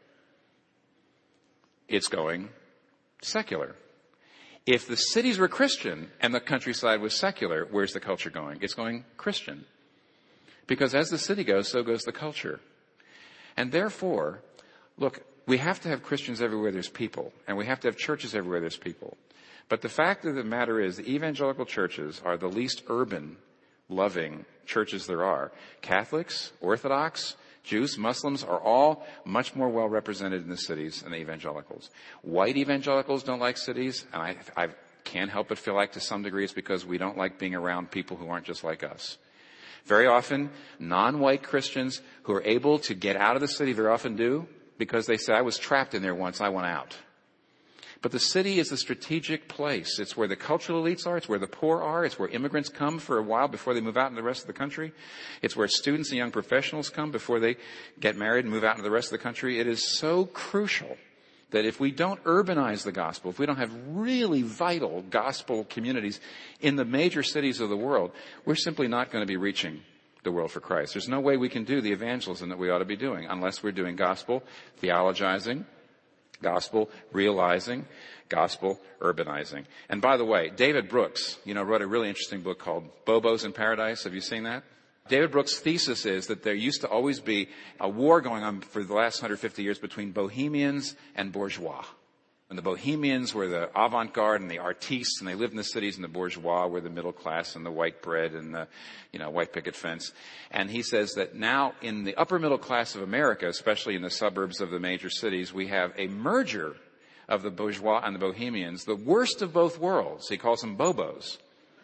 It's going secular. If the cities were Christian and the countryside was secular, where's the culture going? It's going Christian. Because as the city goes, so goes the culture. And therefore, look, we have to have Christians everywhere there's people, and we have to have churches everywhere there's people. But the fact of the matter is, the evangelical churches are the least urban, loving churches there are. Catholics, Orthodox, Jews, Muslims are all much more well represented in the cities than the evangelicals. White evangelicals don't like cities, and I, I can't help but feel like to some degree it's because we don't like being around people who aren't just like us. Very often, non-white Christians who are able to get out of the city very often do because they say, I was trapped in there once, I want out. But the city is a strategic place. It's where the cultural elites are. It's where the poor are. It's where immigrants come for a while before they move out into the rest of the country. It's where students and young professionals come before they get married and move out into the rest of the country. It is so crucial that if we don't urbanize the gospel, if we don't have really vital gospel communities in the major cities of the world, we're simply not going to be reaching the world for Christ. There's no way we can do the evangelism that we ought to be doing unless we're doing gospel theologizing, gospel realizing, gospel urbanizing. And by the way, David Brooks, you know, wrote a really interesting book called Bobos in Paradise. Have you seen that? David Brooks' thesis is that there used to always be a war going on for the last one hundred fifty years between bohemians and bourgeois. And the bohemians were the avant-garde and the artistes, and they lived in the cities, and the bourgeois were the middle class and the white bread and the, you know, white picket fence. And he says that now in the upper middle class of America, especially in the suburbs of the major cities, we have a merger of the bourgeois and the bohemians, the worst of both worlds. He calls them bobos.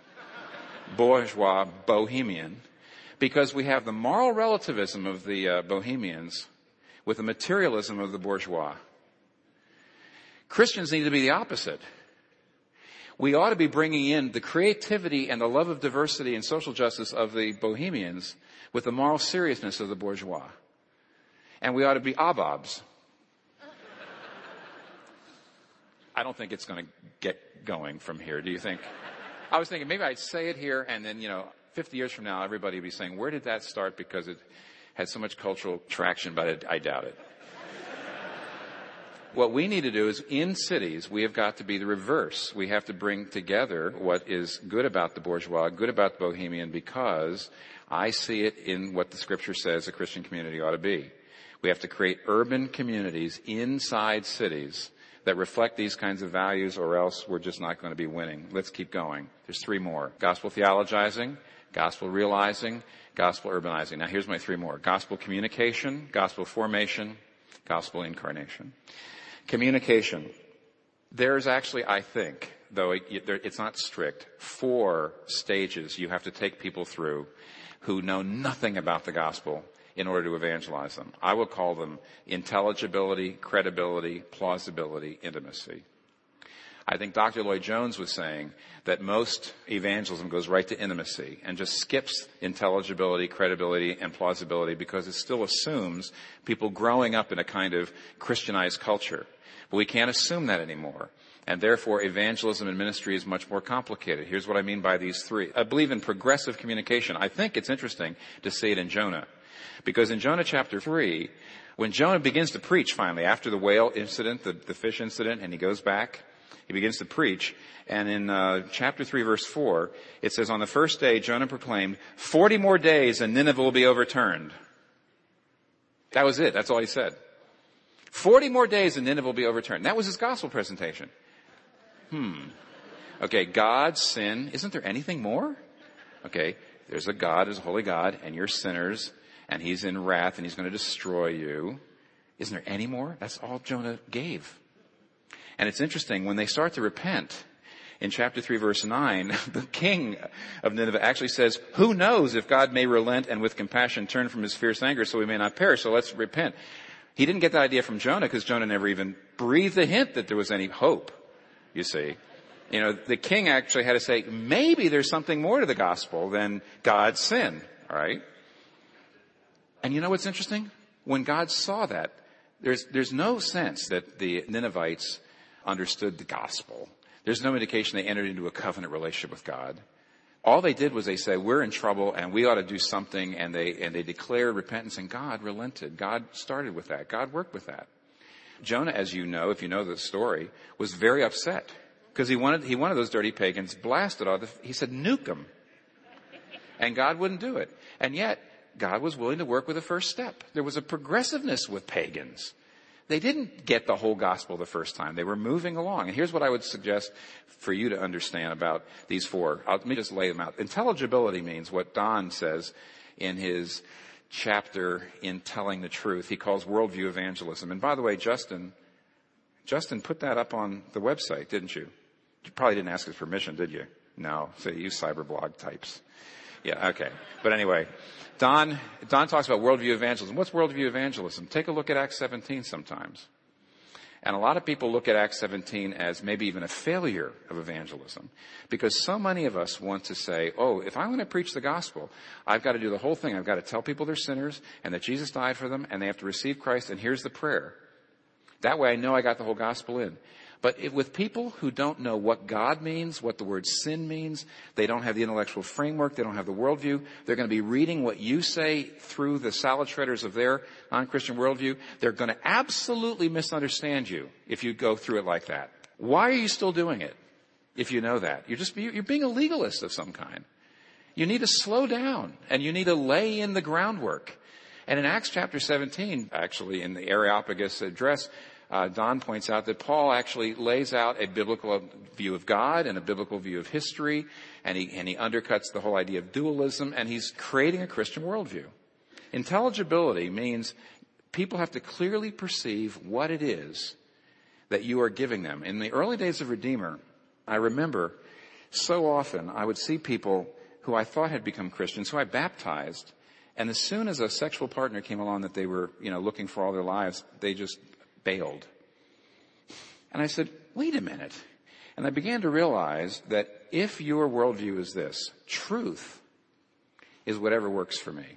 Bourgeois, bohemian. Because we have the moral relativism of the uh, bohemians with the materialism of the bourgeois. Christians need to be the opposite. We ought to be bringing in the creativity and the love of diversity and social justice of the bohemians with the moral seriousness of the bourgeois. And we ought to be abobs. I don't think it's going to get going from here. Do you think? I was thinking maybe I'd say it here and then, you know, fifty years from now, everybody will be saying, where did that start? Because it had so much cultural traction, but I, I doubt it. What we need to do is, in cities, we have got to be the reverse. We have to bring together what is good about the bourgeois, good about the bohemian, because I see it in what the Scripture says a Christian community ought to be. We have to create urban communities inside cities that reflect these kinds of values, or else we're just not going to be winning. Let's keep going. There's three more. Gospel theologizing, gospel realizing, gospel urbanizing. Now here's my three more. Gospel communication, gospel formation, gospel incarnation. Communication. There's actually, I think, though it, it's not strict, four stages you have to take people through who know nothing about the gospel in order to evangelize them. I will call them intelligibility, credibility, plausibility, intimacy. I think Doctor Lloyd Jones was saying that most evangelism goes right to intimacy and just skips intelligibility, credibility, and plausibility because it still assumes people growing up in a kind of Christianized culture. But we can't assume that anymore. And therefore, evangelism and ministry is much more complicated. Here's what I mean by these three. I believe in progressive communication. I think it's interesting to see it in Jonah. Because in Jonah chapter three, when Jonah begins to preach finally, after the whale incident, the, the fish incident, and he goes back, he begins to preach. And in uh, chapter three, verse four, it says, on the first day, Jonah proclaimed, forty more days and Nineveh will be overturned. That was it. That's all he said. forty more days and Nineveh will be overturned. That was his gospel presentation. Hmm. Okay, God's sin. Isn't there anything more? Okay, there's a God, there's a holy God, and you're sinners, and he's in wrath, and he's going to destroy you. Isn't there any more? That's all Jonah gave. And it's interesting, when they start to repent, in chapter three, verse nine, the king of Nineveh actually says, who knows if God may relent and with compassion turn from his fierce anger so we may not perish, so let's repent. He didn't get that idea from Jonah because Jonah never even breathed a hint that there was any hope, you see. You know, the king actually had to say, maybe there's something more to the gospel than God's sin, all right? And you know what's interesting? When God saw that, there's, there's no sense that the Ninevites understood the gospel. There's no indication they entered into a covenant relationship with God. All they did was they said, we're in trouble and we ought to do something, and they, and they declared repentance, and God relented. God started with that. God worked with that. Jonah, as you know, if you know the story, was very upset because he wanted, he wanted those dirty pagans blasted out. He said, nuke them. And God wouldn't do it. And yet, God was willing to work with the first step. There was a progressiveness with pagans. They didn't get the whole gospel the first time. They were moving along. And here's what I would suggest for you to understand about these four. I'll, let me just lay them out. Intelligibility means what Don says in his chapter in Telling the Truth. He calls worldview evangelism. And by the way, Justin, Justin put that up on the website, didn't you? You probably didn't ask his permission, did you? No. So you cyberblog types. Yeah, okay. But anyway, Don, Don talks about worldview evangelism. What's worldview evangelism? Take a look at Acts seventeen sometimes. And a lot of people look at Acts seventeen as maybe even a failure of evangelism, because so many of us want to say, oh, if I want to preach the gospel, I've got to do the whole thing. I've got to tell people they're sinners and that Jesus died for them and they have to receive Christ, and here's the prayer. That way I know I got the whole gospel in. But if, with people who don't know what God means, what the word sin means, they don't have the intellectual framework, they don't have the worldview, they're going to be reading what you say through the salad shredders of their non-Christian worldview. They're going to absolutely misunderstand you if you go through it like that. Why are you still doing it if you know that? You're just, you're being a legalist of some kind. You need to slow down, and you need to lay in the groundwork. And in Acts chapter seventeen, actually in the Areopagus address, Uh, Don points out that Paul actually lays out a biblical view of God and a biblical view of history, and he, and he undercuts the whole idea of dualism, and he's creating a Christian worldview. Intelligibility means people have to clearly perceive what it is that you are giving them. In the early days of Redeemer, I remember so often I would see people who I thought had become Christians, who I baptized, and as soon as a sexual partner came along that they were, you know, looking for all their lives, they just bailed. And I said, wait a minute. And I began to realize that if your worldview is this, truth is whatever works for me.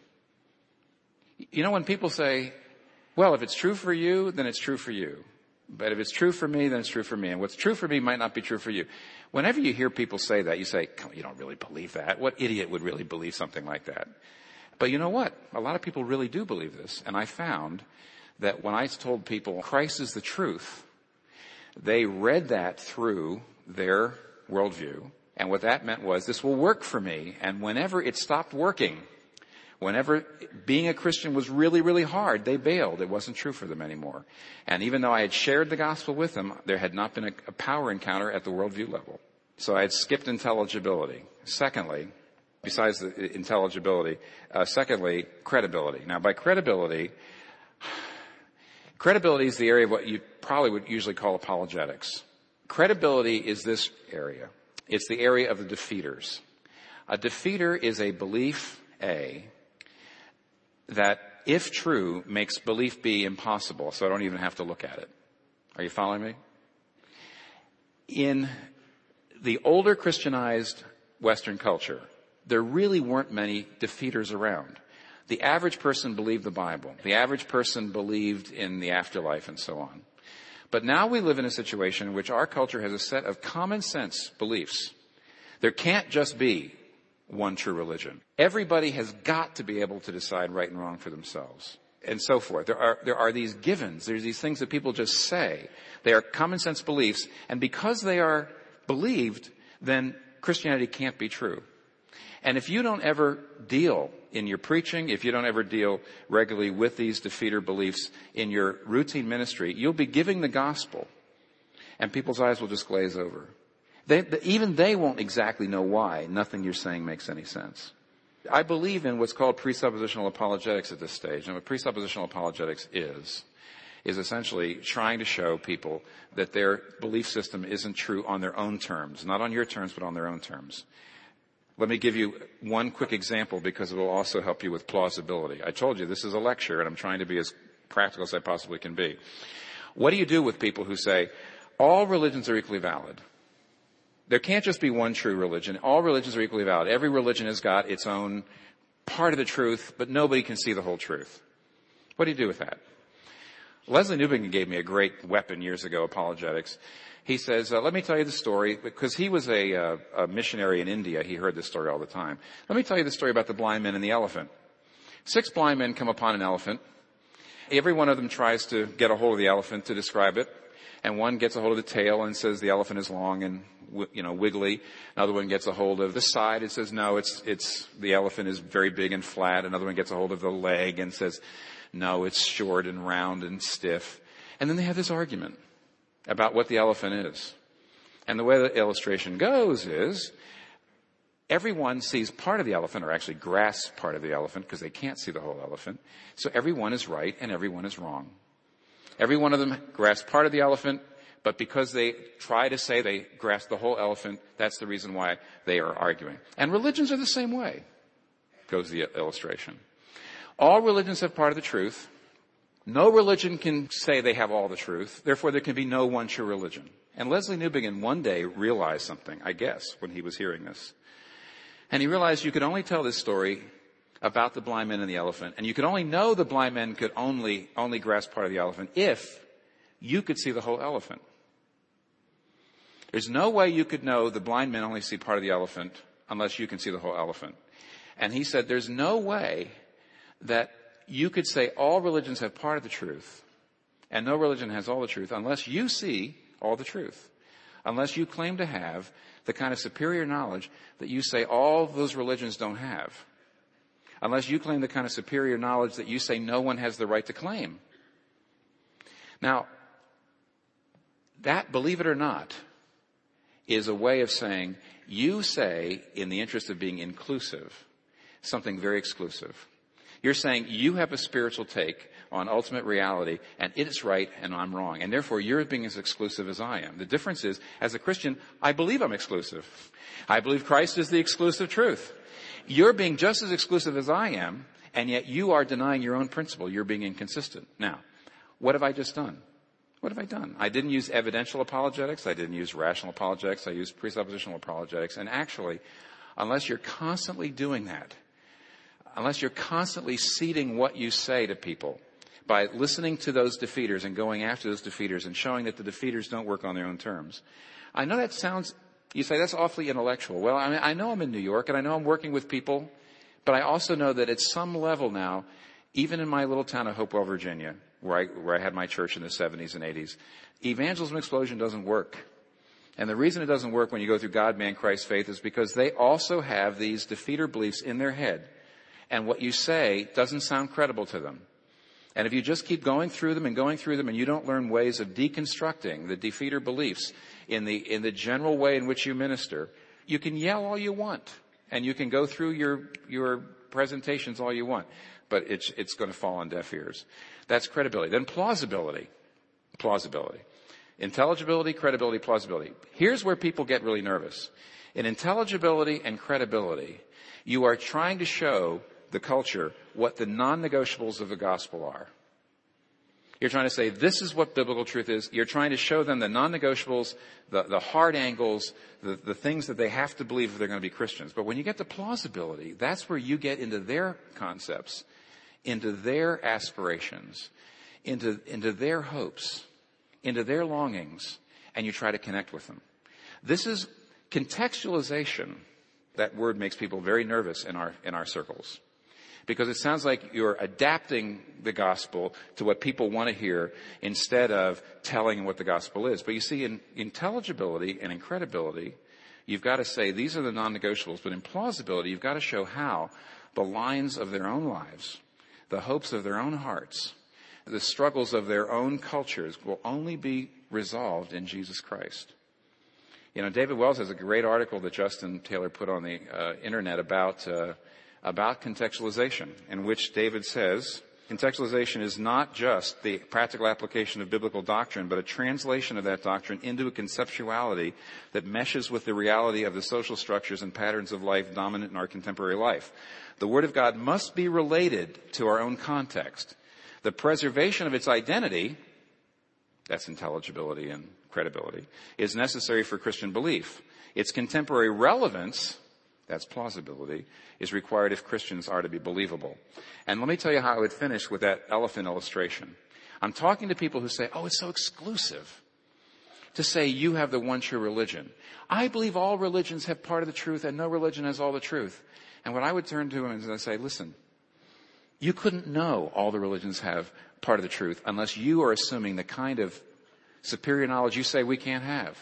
You know, when people say, well, if it's true for you, then it's true for you. But if it's true for me, then it's true for me. And what's true for me might not be true for you. Whenever you hear people say that, you say, you don't really believe that. What idiot would really believe something like that? But you know what? A lot of people really do believe this. And I found that when I told people Christ is the truth, they read that through their worldview. And what that meant was, this will work for me. And whenever it stopped working, whenever being a Christian was really, really hard, they bailed. It wasn't true for them anymore. And even though I had shared the gospel with them, there had not been a, a power encounter at the worldview level. So I had skipped intelligibility. Secondly, besides the intelligibility, uh, secondly, credibility. Now, by credibility, credibility is the area of what you probably would usually call apologetics. Credibility is this area. It's the area of the defeaters. A defeater is a belief, A, that, if true, makes belief B impossible, so I don't even have to look at it. Are you following me? in the older Christianized Western culture, there really weren't many defeaters around. The average person believed the Bible. The average person believed in the afterlife and so on. But now we live in a situation in which our culture has a set of common sense beliefs. There can't just be one true religion. Everybody has got to be able to decide right and wrong for themselves, and so forth. There are, there are these givens. There's these things that people just say. They are common sense beliefs, and because they are believed, then Christianity can't be true. And if you don't ever deal in your preaching, if you don't ever deal regularly with these defeater beliefs in your routine ministry, you'll be giving the gospel, and people's eyes will just glaze over. They, even they won't exactly know why nothing you're saying makes any sense. I believe in what's called presuppositional apologetics at this stage. And what presuppositional apologetics is, is essentially trying to show people that their belief system isn't true on their own terms. Not on your terms, but on their own terms. Let me give you one quick example because it will also help you with plausibility. I told you this is a lecture, and I'm trying to be as practical as I possibly can be. What do you do with people who say, all religions are equally valid? There can't just be one true religion. All religions are equally valid. Every religion has got its own part of the truth, but nobody can see the whole truth. What do you do with that? Leslie Newbigin gave me a great weapon years ago, apologetics. He says, uh, let me tell you the story, because he was a, uh, a missionary in India. He heard this story all the time. Let me tell you the story about the blind men and the elephant. Six blind men come upon an elephant. Every one of them tries to get a hold of the elephant to describe it. And one gets a hold of the tail and says the elephant is long and, you know, wiggly. Another one gets a hold of the side and says, no, it's, it's, the elephant is very big and flat. Another one gets a hold of the leg and says, no, it's short and round and stiff. And then they have this argument about what the elephant is. And the way the illustration goes is everyone sees part of the elephant, or actually grasps part of the elephant, because they can't see the whole elephant. So everyone is right and everyone is wrong. Every one of them grasps part of the elephant, but because they try to say they grasp the whole elephant, that's the reason why they are arguing. And religions are the same way, goes the illustration. All religions have part of the truth. No religion can say they have all the truth. Therefore, there can be no one true religion. And Leslie Newbigin one day realized something, I guess, when he was hearing this. And he realized you could only tell this story about the blind men and the elephant. And you could only know the blind men could only, only grasp part of the elephant if you could see the whole elephant. There's no way you could know the blind men only see part of the elephant unless you can see the whole elephant. And he said there's no way that you could say all religions have part of the truth and no religion has all the truth unless you see all the truth. Unless you claim to have the kind of superior knowledge that you say all those religions don't have. Unless you claim the kind of superior knowledge that you say no one has the right to claim. Now, that, believe it or not, is a way of saying you say, in the interest of being inclusive, something very exclusive. You're saying you have a spiritual take on ultimate reality, and it is right and I'm wrong. And therefore, you're being as exclusive as I am. The difference is, as a Christian, I believe I'm exclusive. I believe Christ is the exclusive truth. You're being just as exclusive as I am, and yet you are denying your own principle. You're being inconsistent. Now, what have I just done? What have I done? I didn't use evidential apologetics. I didn't use rational apologetics. I used presuppositional apologetics. And actually, unless you're constantly doing that, unless you're constantly seeding what you say to people by listening to those defeaters and going after those defeaters and showing that the defeaters don't work on their own terms. I know that sounds, you say that's awfully intellectual. Well, I mean, I know I'm in New York and I know I'm working with people, but I also know that at some level now, even in my little town of Hopewell, Virginia, where I, where I had my church in the seventies and eighties, evangelism explosion doesn't work. And the reason it doesn't work when you go through God, man, Christ, faith is because they also have these defeater beliefs in their head. And what you say doesn't sound credible to them. And if you just keep going through them and going through them and you don't learn ways of deconstructing the defeater beliefs in the, in the general way in which you minister, you can yell all you want and you can go through your, your presentations all you want, but it's, it's going to fall on deaf ears. That's credibility. Then plausibility. Plausibility. Intelligibility, credibility, plausibility. Here's where people get really nervous. In intelligibility and credibility, you are trying to show the culture what the non-negotiables of the gospel are. You're trying to say, this is what biblical truth is. You're trying to show them the non-negotiables, the, the hard angles, the, the things that they have to believe if they're going to be Christians. But when you get to plausibility, that's where you get into their concepts, into their aspirations, into, into their hopes, into their longings, and you try to connect with them. This is contextualization. That word makes people very nervous in our, in our circles. Because it sounds like you're adapting the gospel to what people want to hear instead of telling them what the gospel is. But you see, in intelligibility and in credibility, you've got to say these are the non-negotiables. But in plausibility, you've got to show how the lines of their own lives, the hopes of their own hearts, the struggles of their own cultures will only be resolved in Jesus Christ. You know, David Wells has a great article that Justin Taylor put on the uh, internet about uh, about contextualization, in which David says, contextualization is not just the practical application of biblical doctrine, but a translation of that doctrine into a conceptuality that meshes with the reality of the social structures and patterns of life dominant in our contemporary life. The Word of God must be related to our own context. The preservation of its identity, that's intelligibility and credibility, is necessary for Christian belief. Its contemporary relevance, that's plausibility, is required if Christians are to be believable. And let me tell you how I would finish with that elephant illustration. I'm talking to people who say, oh, it's so exclusive to say you have the one true religion. I believe all religions have part of the truth and no religion has all the truth. And what I would turn to them is I say, listen, you couldn't know all the religions have part of the truth unless you are assuming the kind of superior knowledge you say we can't have.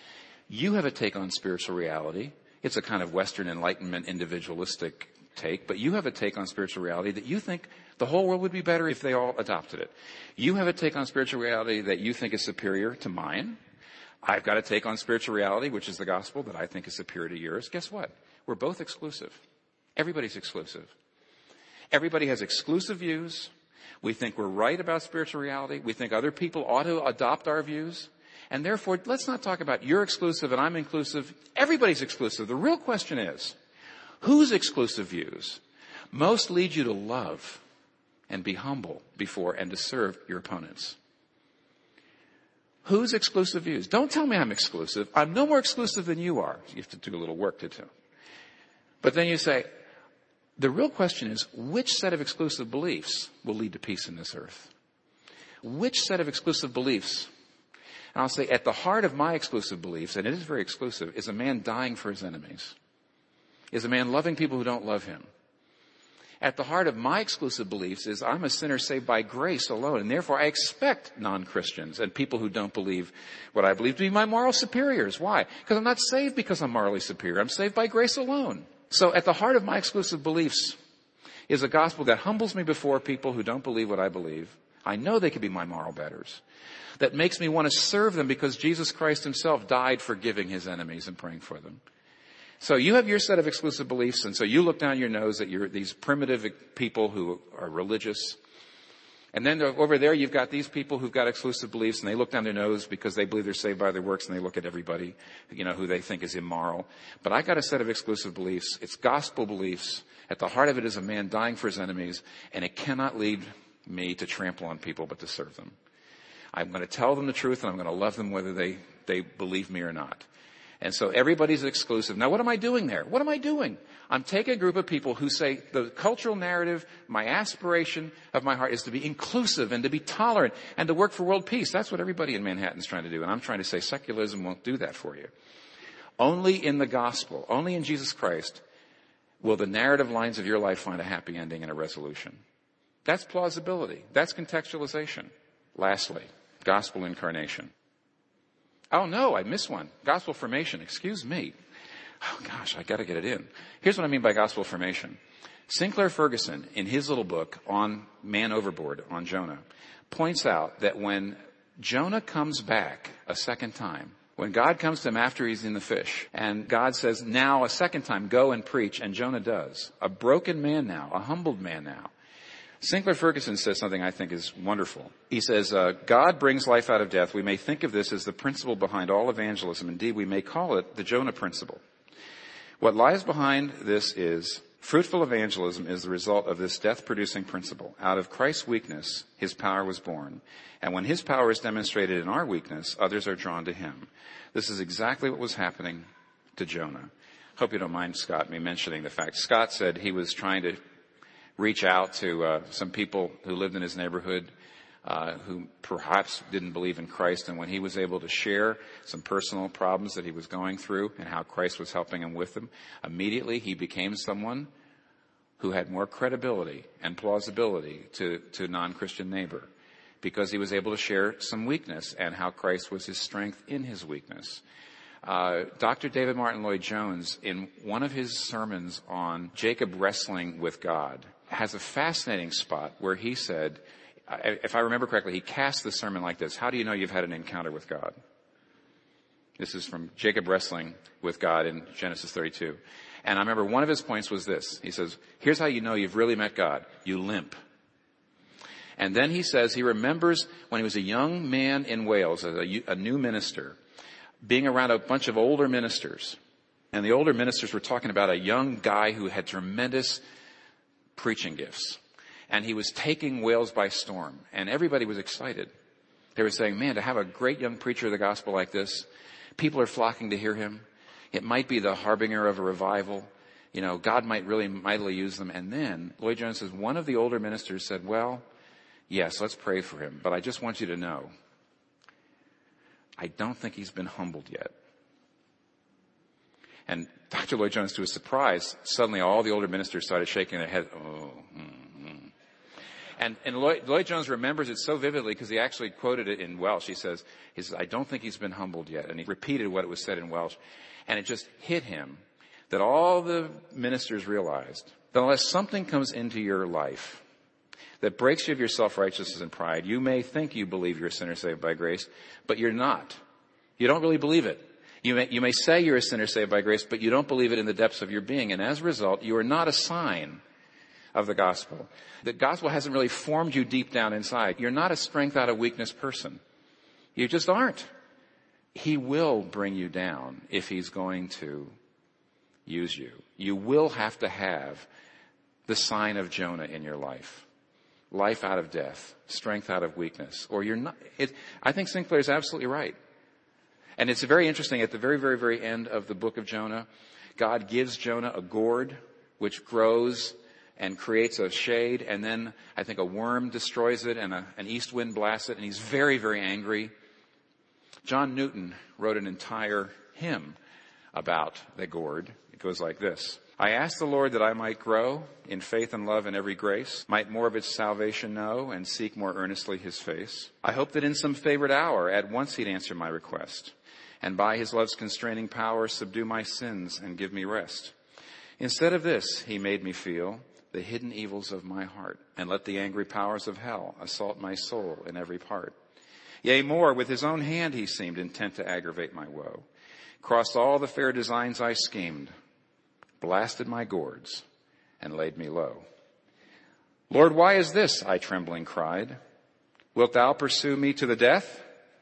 You have a take on spiritual reality. It's a kind of Western Enlightenment individualistic take, but you have a take on spiritual reality that you think the whole world would be better if they all adopted it. You have a take on spiritual reality that you think is superior to mine. I've got a take on spiritual reality, which is the gospel, that I think is superior to yours. Guess what? We're both exclusive. Everybody's exclusive. Everybody has exclusive views. We think we're right about spiritual reality. We think other people ought to adopt our views. And therefore, let's not talk about you're exclusive and I'm inclusive. Everybody's exclusive. The real question is, whose exclusive views most lead you to love and be humble before and to serve your opponents? Whose exclusive views? Don't tell me I'm exclusive. I'm no more exclusive than you are. You have to do a little work to do. But then you say, the real question is, which set of exclusive beliefs will lead to peace in this earth? Which set of exclusive beliefs? And I'll say, at the heart of my exclusive beliefs, and it is very exclusive, is a man dying for his enemies. Is a man loving people who don't love him. At the heart of my exclusive beliefs is I'm a sinner saved by grace alone, and therefore I expect non-Christians and people who don't believe what I believe to be my moral superiors. Why? Because I'm not saved because I'm morally superior. I'm saved by grace alone. So at the heart of my exclusive beliefs is a gospel that humbles me before people who don't believe what I believe. I know they could be my moral betters. That makes me want to serve them because Jesus Christ himself died forgiving his enemies and praying for them. So you have your set of exclusive beliefs, and so you look down your nose at your, these primitive people who are religious. And then over there you've got these people who've got exclusive beliefs, and they look down their nose because they believe they're saved by their works, and they look at everybody, you know, who they think is immoral. But I got a set of exclusive beliefs. It's gospel beliefs. At the heart of it is a man dying for his enemies, and it cannot lead me to trample on people but to serve them. I'm going to tell them the truth, and I'm going to love them whether they, they believe me or not. And so everybody's exclusive. Now, what am I doing there? What am I doing? I'm taking a group of people who say the cultural narrative, my aspiration of my heart is to be inclusive and to be tolerant and to work for world peace. That's what everybody in Manhattan's trying to do. And I'm trying to say secularism won't do that for you. Only in the gospel, only in Jesus Christ, will the narrative lines of your life find a happy ending and a resolution. That's plausibility. That's contextualization. Lastly, gospel incarnation. Oh, no, I missed one. Gospel formation. Excuse me. Oh, gosh, I got to get it in. Here's what I mean by gospel formation. Sinclair Ferguson, in his little book on Man Overboard, on Jonah, points out that when Jonah comes back a second time, when God comes to him after he's in the fish, and God says, now a second time, go and preach, and Jonah does. A broken man now, a humbled man now. Sinclair Ferguson says something I think is wonderful. He says, uh, God brings life out of death. We may think of this as the principle behind all evangelism. Indeed, we may call it the Jonah principle. What lies behind this is Fruitful evangelism is the result of this death-producing principle. Out of Christ's weakness, his power was born. And when his power is demonstrated in our weakness, others are drawn to him. This is exactly what was happening to Jonah. Hope you don't mind, Scott, me mentioning the fact. Scott said he was trying to reach out to uh, some people who lived in his neighborhood uh, who perhaps didn't believe in Christ. And when he was able to share some personal problems that he was going through and how Christ was helping him with them, immediately he became someone who had more credibility and plausibility to, to non-Christian neighbor because he was able to share some weakness and how Christ was his strength in his weakness. Uh, Doctor David Martin Lloyd-Jones, in one of his sermons on Jacob wrestling with God, has a fascinating spot where he said, if I remember correctly, he cast the sermon like this: how do you know you've had an encounter with God? This is from Jacob wrestling with God in Genesis thirty-two. And I remember one of his points was this. He says, here's how you know you've really met God. You limp. And then he says he remembers when he was a young man in Wales, as a, a new minister, being around a bunch of older ministers. And the older ministers were talking about a young guy who had tremendous preaching gifts. And he was taking Wales by storm. And everybody was excited. They were saying, man, to have a great young preacher of the gospel like this, people are flocking to hear him. It might be the harbinger of a revival. You know, God might really mightily use them. And then Lloyd-Jones says, one of the older ministers said, well, yes, let's pray for him. But I just want you to know, I don't think he's been humbled yet. And Doctor Lloyd-Jones, to his surprise, suddenly all the older ministers started shaking their heads. Oh, mm-hmm. And, and Lloyd, Lloyd-Jones remembers it so vividly because he actually quoted it in Welsh. He says, he says, I don't think he's been humbled yet. And he repeated what it was said in Welsh. And it just hit him that all the ministers realized that unless something comes into your life that breaks you of your self-righteousness and pride, you may think you believe you're a sinner saved by grace, but you're not. You don't really believe it. You may, you may say you're a sinner saved by grace, but you don't believe it in the depths of your being. And as a result, you are not a sign of the gospel. The gospel hasn't really formed you deep down inside. You're not a strength out of weakness person. You just aren't. He will bring you down if he's going to use you. You will have to have the sign of Jonah in your life. Life out of death, strength out of weakness. Or you're not. It, I think Sinclair is absolutely right. And it's very interesting. At the very, very, very end of the book of Jonah, God gives Jonah a gourd which grows and creates a shade. And then I think a worm destroys it and a, an east wind blasts it. And he's very, very angry. John Newton wrote an entire hymn about the gourd. It goes like this. I ask the Lord that I might grow in faith and love and every grace, might more of its salvation know and seek more earnestly his face. I hope that in some favored hour at once he'd answer my request, and by his love's constraining power subdue my sins and give me rest. Instead of this, he made me feel the hidden evils of my heart, and let the angry powers of hell assault my soul in every part. Yea, more, with his own hand he seemed intent to aggravate my woe. Crossed all the fair designs I schemed, blasted my gourds, and laid me low. Lord, why is this? I trembling cried. Wilt thou pursue me to the death?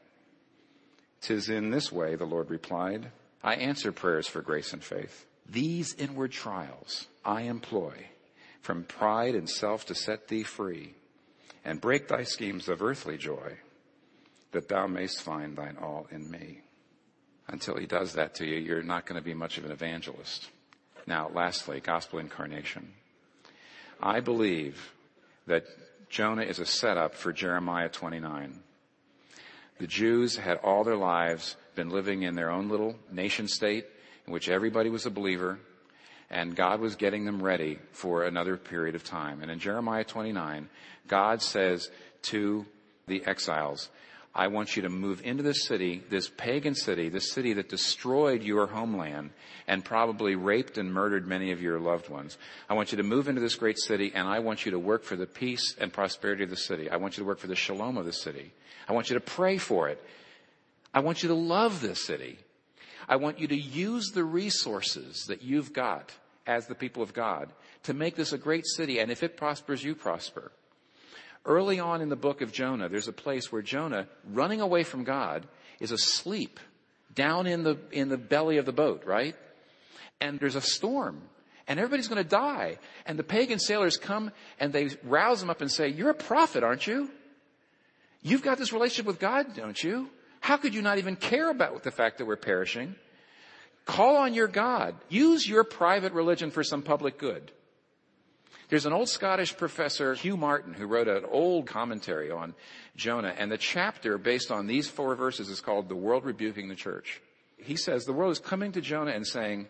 'Tis in this way, the Lord replied. I answer prayers for grace and faith. These inward trials I employ from pride and self to set thee free and break thy schemes of earthly joy, that thou mayst find thine all in me. Until he does that to you, you're not going to be much of an evangelist. Now, lastly, gospel incarnation. I believe that Jonah is a setup for Jeremiah twenty-nine. The Jews had all their lives been living in their own little nation state in which everybody was a believer, and God was getting them ready for another period of time. And in Jeremiah twenty-nine, God says to the exiles, I want you to move into this city, this pagan city, this city that destroyed your homeland and probably raped and murdered many of your loved ones. I want you to move into this great city, and I want you to work for the peace and prosperity of the city. I want you to work for the shalom of the city. I want you to pray for it. I want you to love this city. I want you to use the resources that you've got as the people of God to make this a great city, and if it prospers, you prosper. Early on in the book of Jonah, there's a place where Jonah, running away from God, is asleep down in the in the belly of the boat, right? And there's a storm. and everybody's going to die. And the pagan sailors come and they rouse him up and say, you're a prophet, aren't you? You've got this relationship with God, don't you? How could you not even care about the fact that we're perishing? Call on your God. Use your private religion for some public good. There's an old Scottish professor, Hugh Martin, who wrote an old commentary on Jonah, and the chapter based on these four verses is called The World Rebuking the Church. He says the world is coming to Jonah and saying,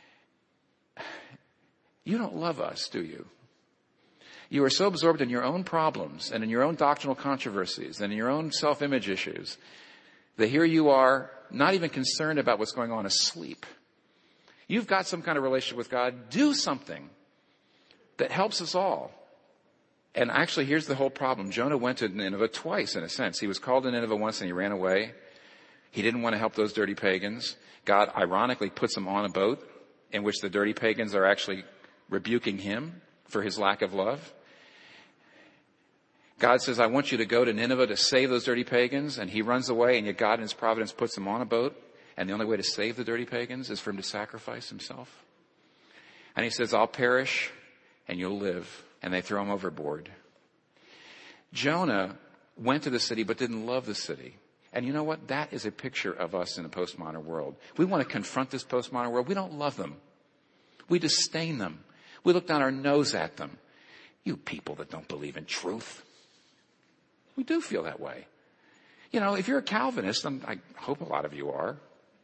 you don't love us, do you? You are so absorbed in your own problems and in your own doctrinal controversies and in your own self-image issues that here you are not even concerned about what's going on asleep. You've got some kind of relationship with God. Do something that helps us all. And actually, here's the whole problem. Jonah went to Nineveh twice, in a sense. He was called to Nineveh once and he ran away. He didn't want to help those dirty pagans. God ironically puts him on a boat in which the dirty pagans are actually rebuking him for his lack of love. God says, I want you to go to Nineveh to save those dirty pagans. And he runs away, and yet God in his providence puts him on a boat. And the only way to save the dirty pagans is for him to sacrifice himself. And he says, I'll perish and you'll live. And they throw him overboard. Jonah went to the city but didn't love the city. And you know what? That is a picture of us in a postmodern world. We want to confront this postmodern world. We don't love them. We disdain them. We look down our nose at them. You people that don't believe in truth. We do feel that way. You know, if you're a Calvinist, and I hope a lot of you are,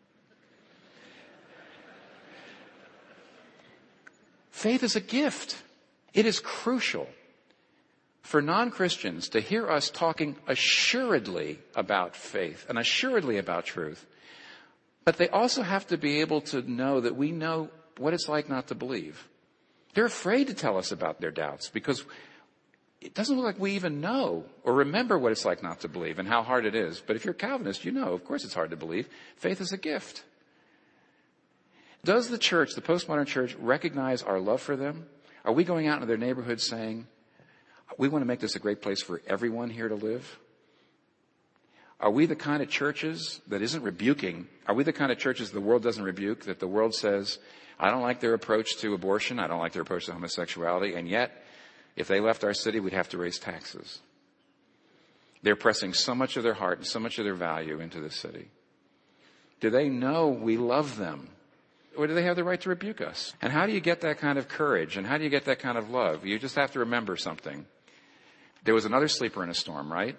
faith is a gift. It is crucial for non-Christians to hear us talking assuredly about faith and assuredly about truth. But they also have to be able to know that we know what it's like not to believe. They're afraid to tell us about their doubts because it doesn't look like we even know or remember what it's like not to believe and how hard it is. But if you're a Calvinist, you know, of course it's hard to believe. Faith is a gift. Does the church, the postmodern church, recognize our love for them? Are we going out into their neighborhoods saying, we want to make this a great place for everyone here to live? Are we the kind of churches that isn't rebuking? Are we the kind of churches the world doesn't rebuke, that the world says, I don't like their approach to abortion, I don't like their approach to homosexuality, and yet, if they left our city, we'd have to raise taxes. They're pressing so much of their heart and so much of their value into the city. Do they know we love them? Or do they have the right to rebuke us? And how do you get that kind of courage? And how do you get that kind of love? You just have to remember something. There was another sleeper in a storm, right?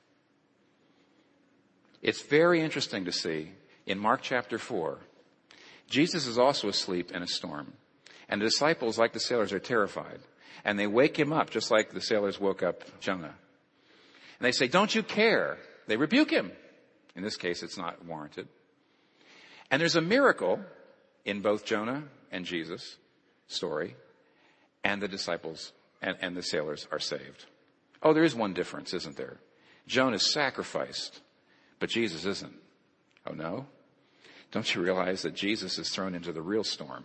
It's very interesting to see in Mark chapter four, Jesus is also asleep in a storm. And the disciples, like the sailors, are terrified. And they wake him up just like the sailors woke up Jonah. And they say, don't you care? They rebuke him. In this case, it's not warranted. And there's a miracle in both Jonah and Jesus' story, and the disciples and, and the sailors are saved. Oh, there is one difference, isn't there? Jonah's sacrificed, but Jesus isn't. Oh, no? Don't you realize that Jesus is thrown into the real storm?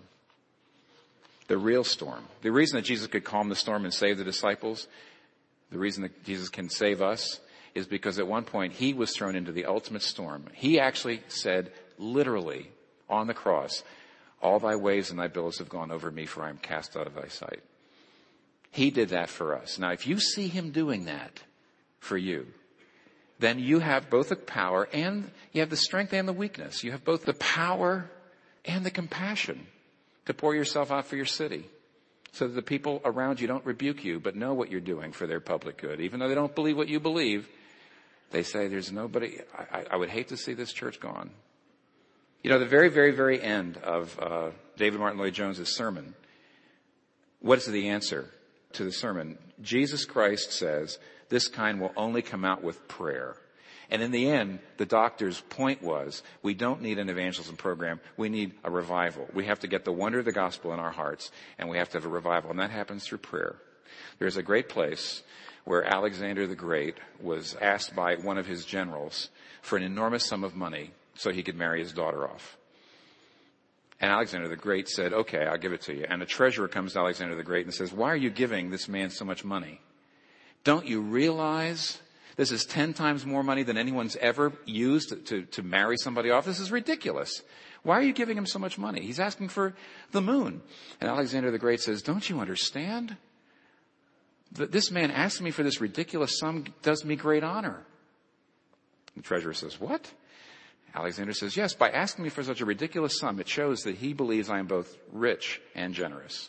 The real storm. The reason that Jesus could calm the storm and save the disciples, the reason that Jesus can save us, is because at one point he was thrown into the ultimate storm. He actually said, literally, on the cross, all thy waves and thy billows have gone over me, for I am cast out of thy sight. He did that for us. Now, if you see him doing that for you, then you have both the power and you have the strength and the weakness. You have both the power and the compassion to pour yourself out for your city so that the people around you don't rebuke you, but know what you're doing for their public good. Even though they don't believe what you believe, they say, there's nobody, I, I would hate to see this church gone. You know, the very, very, very end of uh, David Martin Lloyd-Jones' sermon, what is the answer to the sermon? Jesus Christ says, this kind will only come out with prayer. And in the end, the doctor's point was, we don't need an evangelism program. We need a revival. We have to get the wonder of the gospel in our hearts, and we have to have a revival. And that happens through prayer. There's a great place where Alexander the Great was asked by one of his generals for an enormous sum of money so he could marry his daughter off. And Alexander the Great said, okay, I'll give it to you. And the treasurer comes to Alexander the Great and says, why are you giving this man so much money? Don't you realize this is ten times more money than anyone's ever used to, to, to marry somebody off? This is ridiculous. Why are you giving him so much money? He's asking for the moon. And Alexander the Great says, don't you understand? That this man asking me for this ridiculous sum does me great honor. The treasurer says, what? Alexander says, yes, by asking me for such a ridiculous sum, it shows that he believes I am both rich and generous.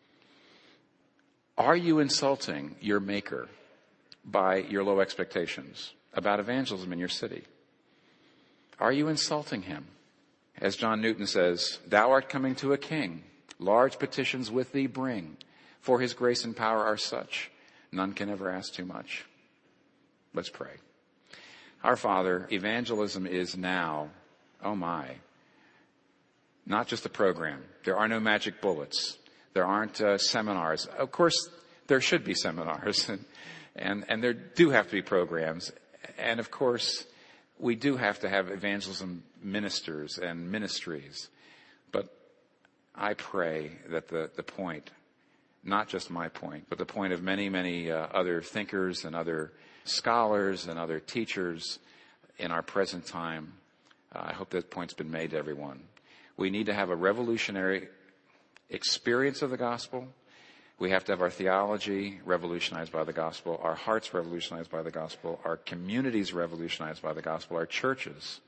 Are you insulting your maker by your low expectations about evangelism in your city? Are you insulting him? As John Newton says, thou art coming to a king, large petitions with thee bring, for his grace and power are such, none can ever ask too much. Let's pray. Our Father, evangelism is now, oh my, not just a program. There are no magic bullets. There aren't uh, seminars. Of course, there should be seminars, and, and, and there do have to be programs. And of course, we do have to have evangelism ministers and ministries. But I pray that the, the point, not just my point, but the point of many, many uh, other thinkers and other scholars and other teachers in our present time, uh, I hope that point's been made to everyone. We need to have a revolutionary experience of the gospel. We have to have our theology revolutionized by the gospel, our hearts revolutionized by the gospel, our communities revolutionized by the gospel, our churches.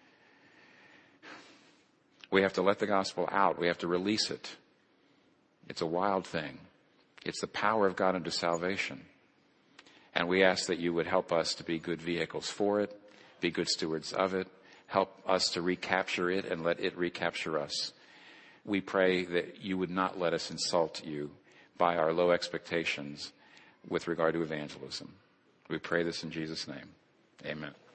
We have to let the gospel out. We have to release it. It's a wild thing. It's the power of God unto salvation. And we ask that you would help us to be good vehicles for it, be good stewards of it, help us to recapture it and let it recapture us. We pray that you would not let us insult you by our low expectations with regard to evangelism. We pray this in Jesus' name. Amen.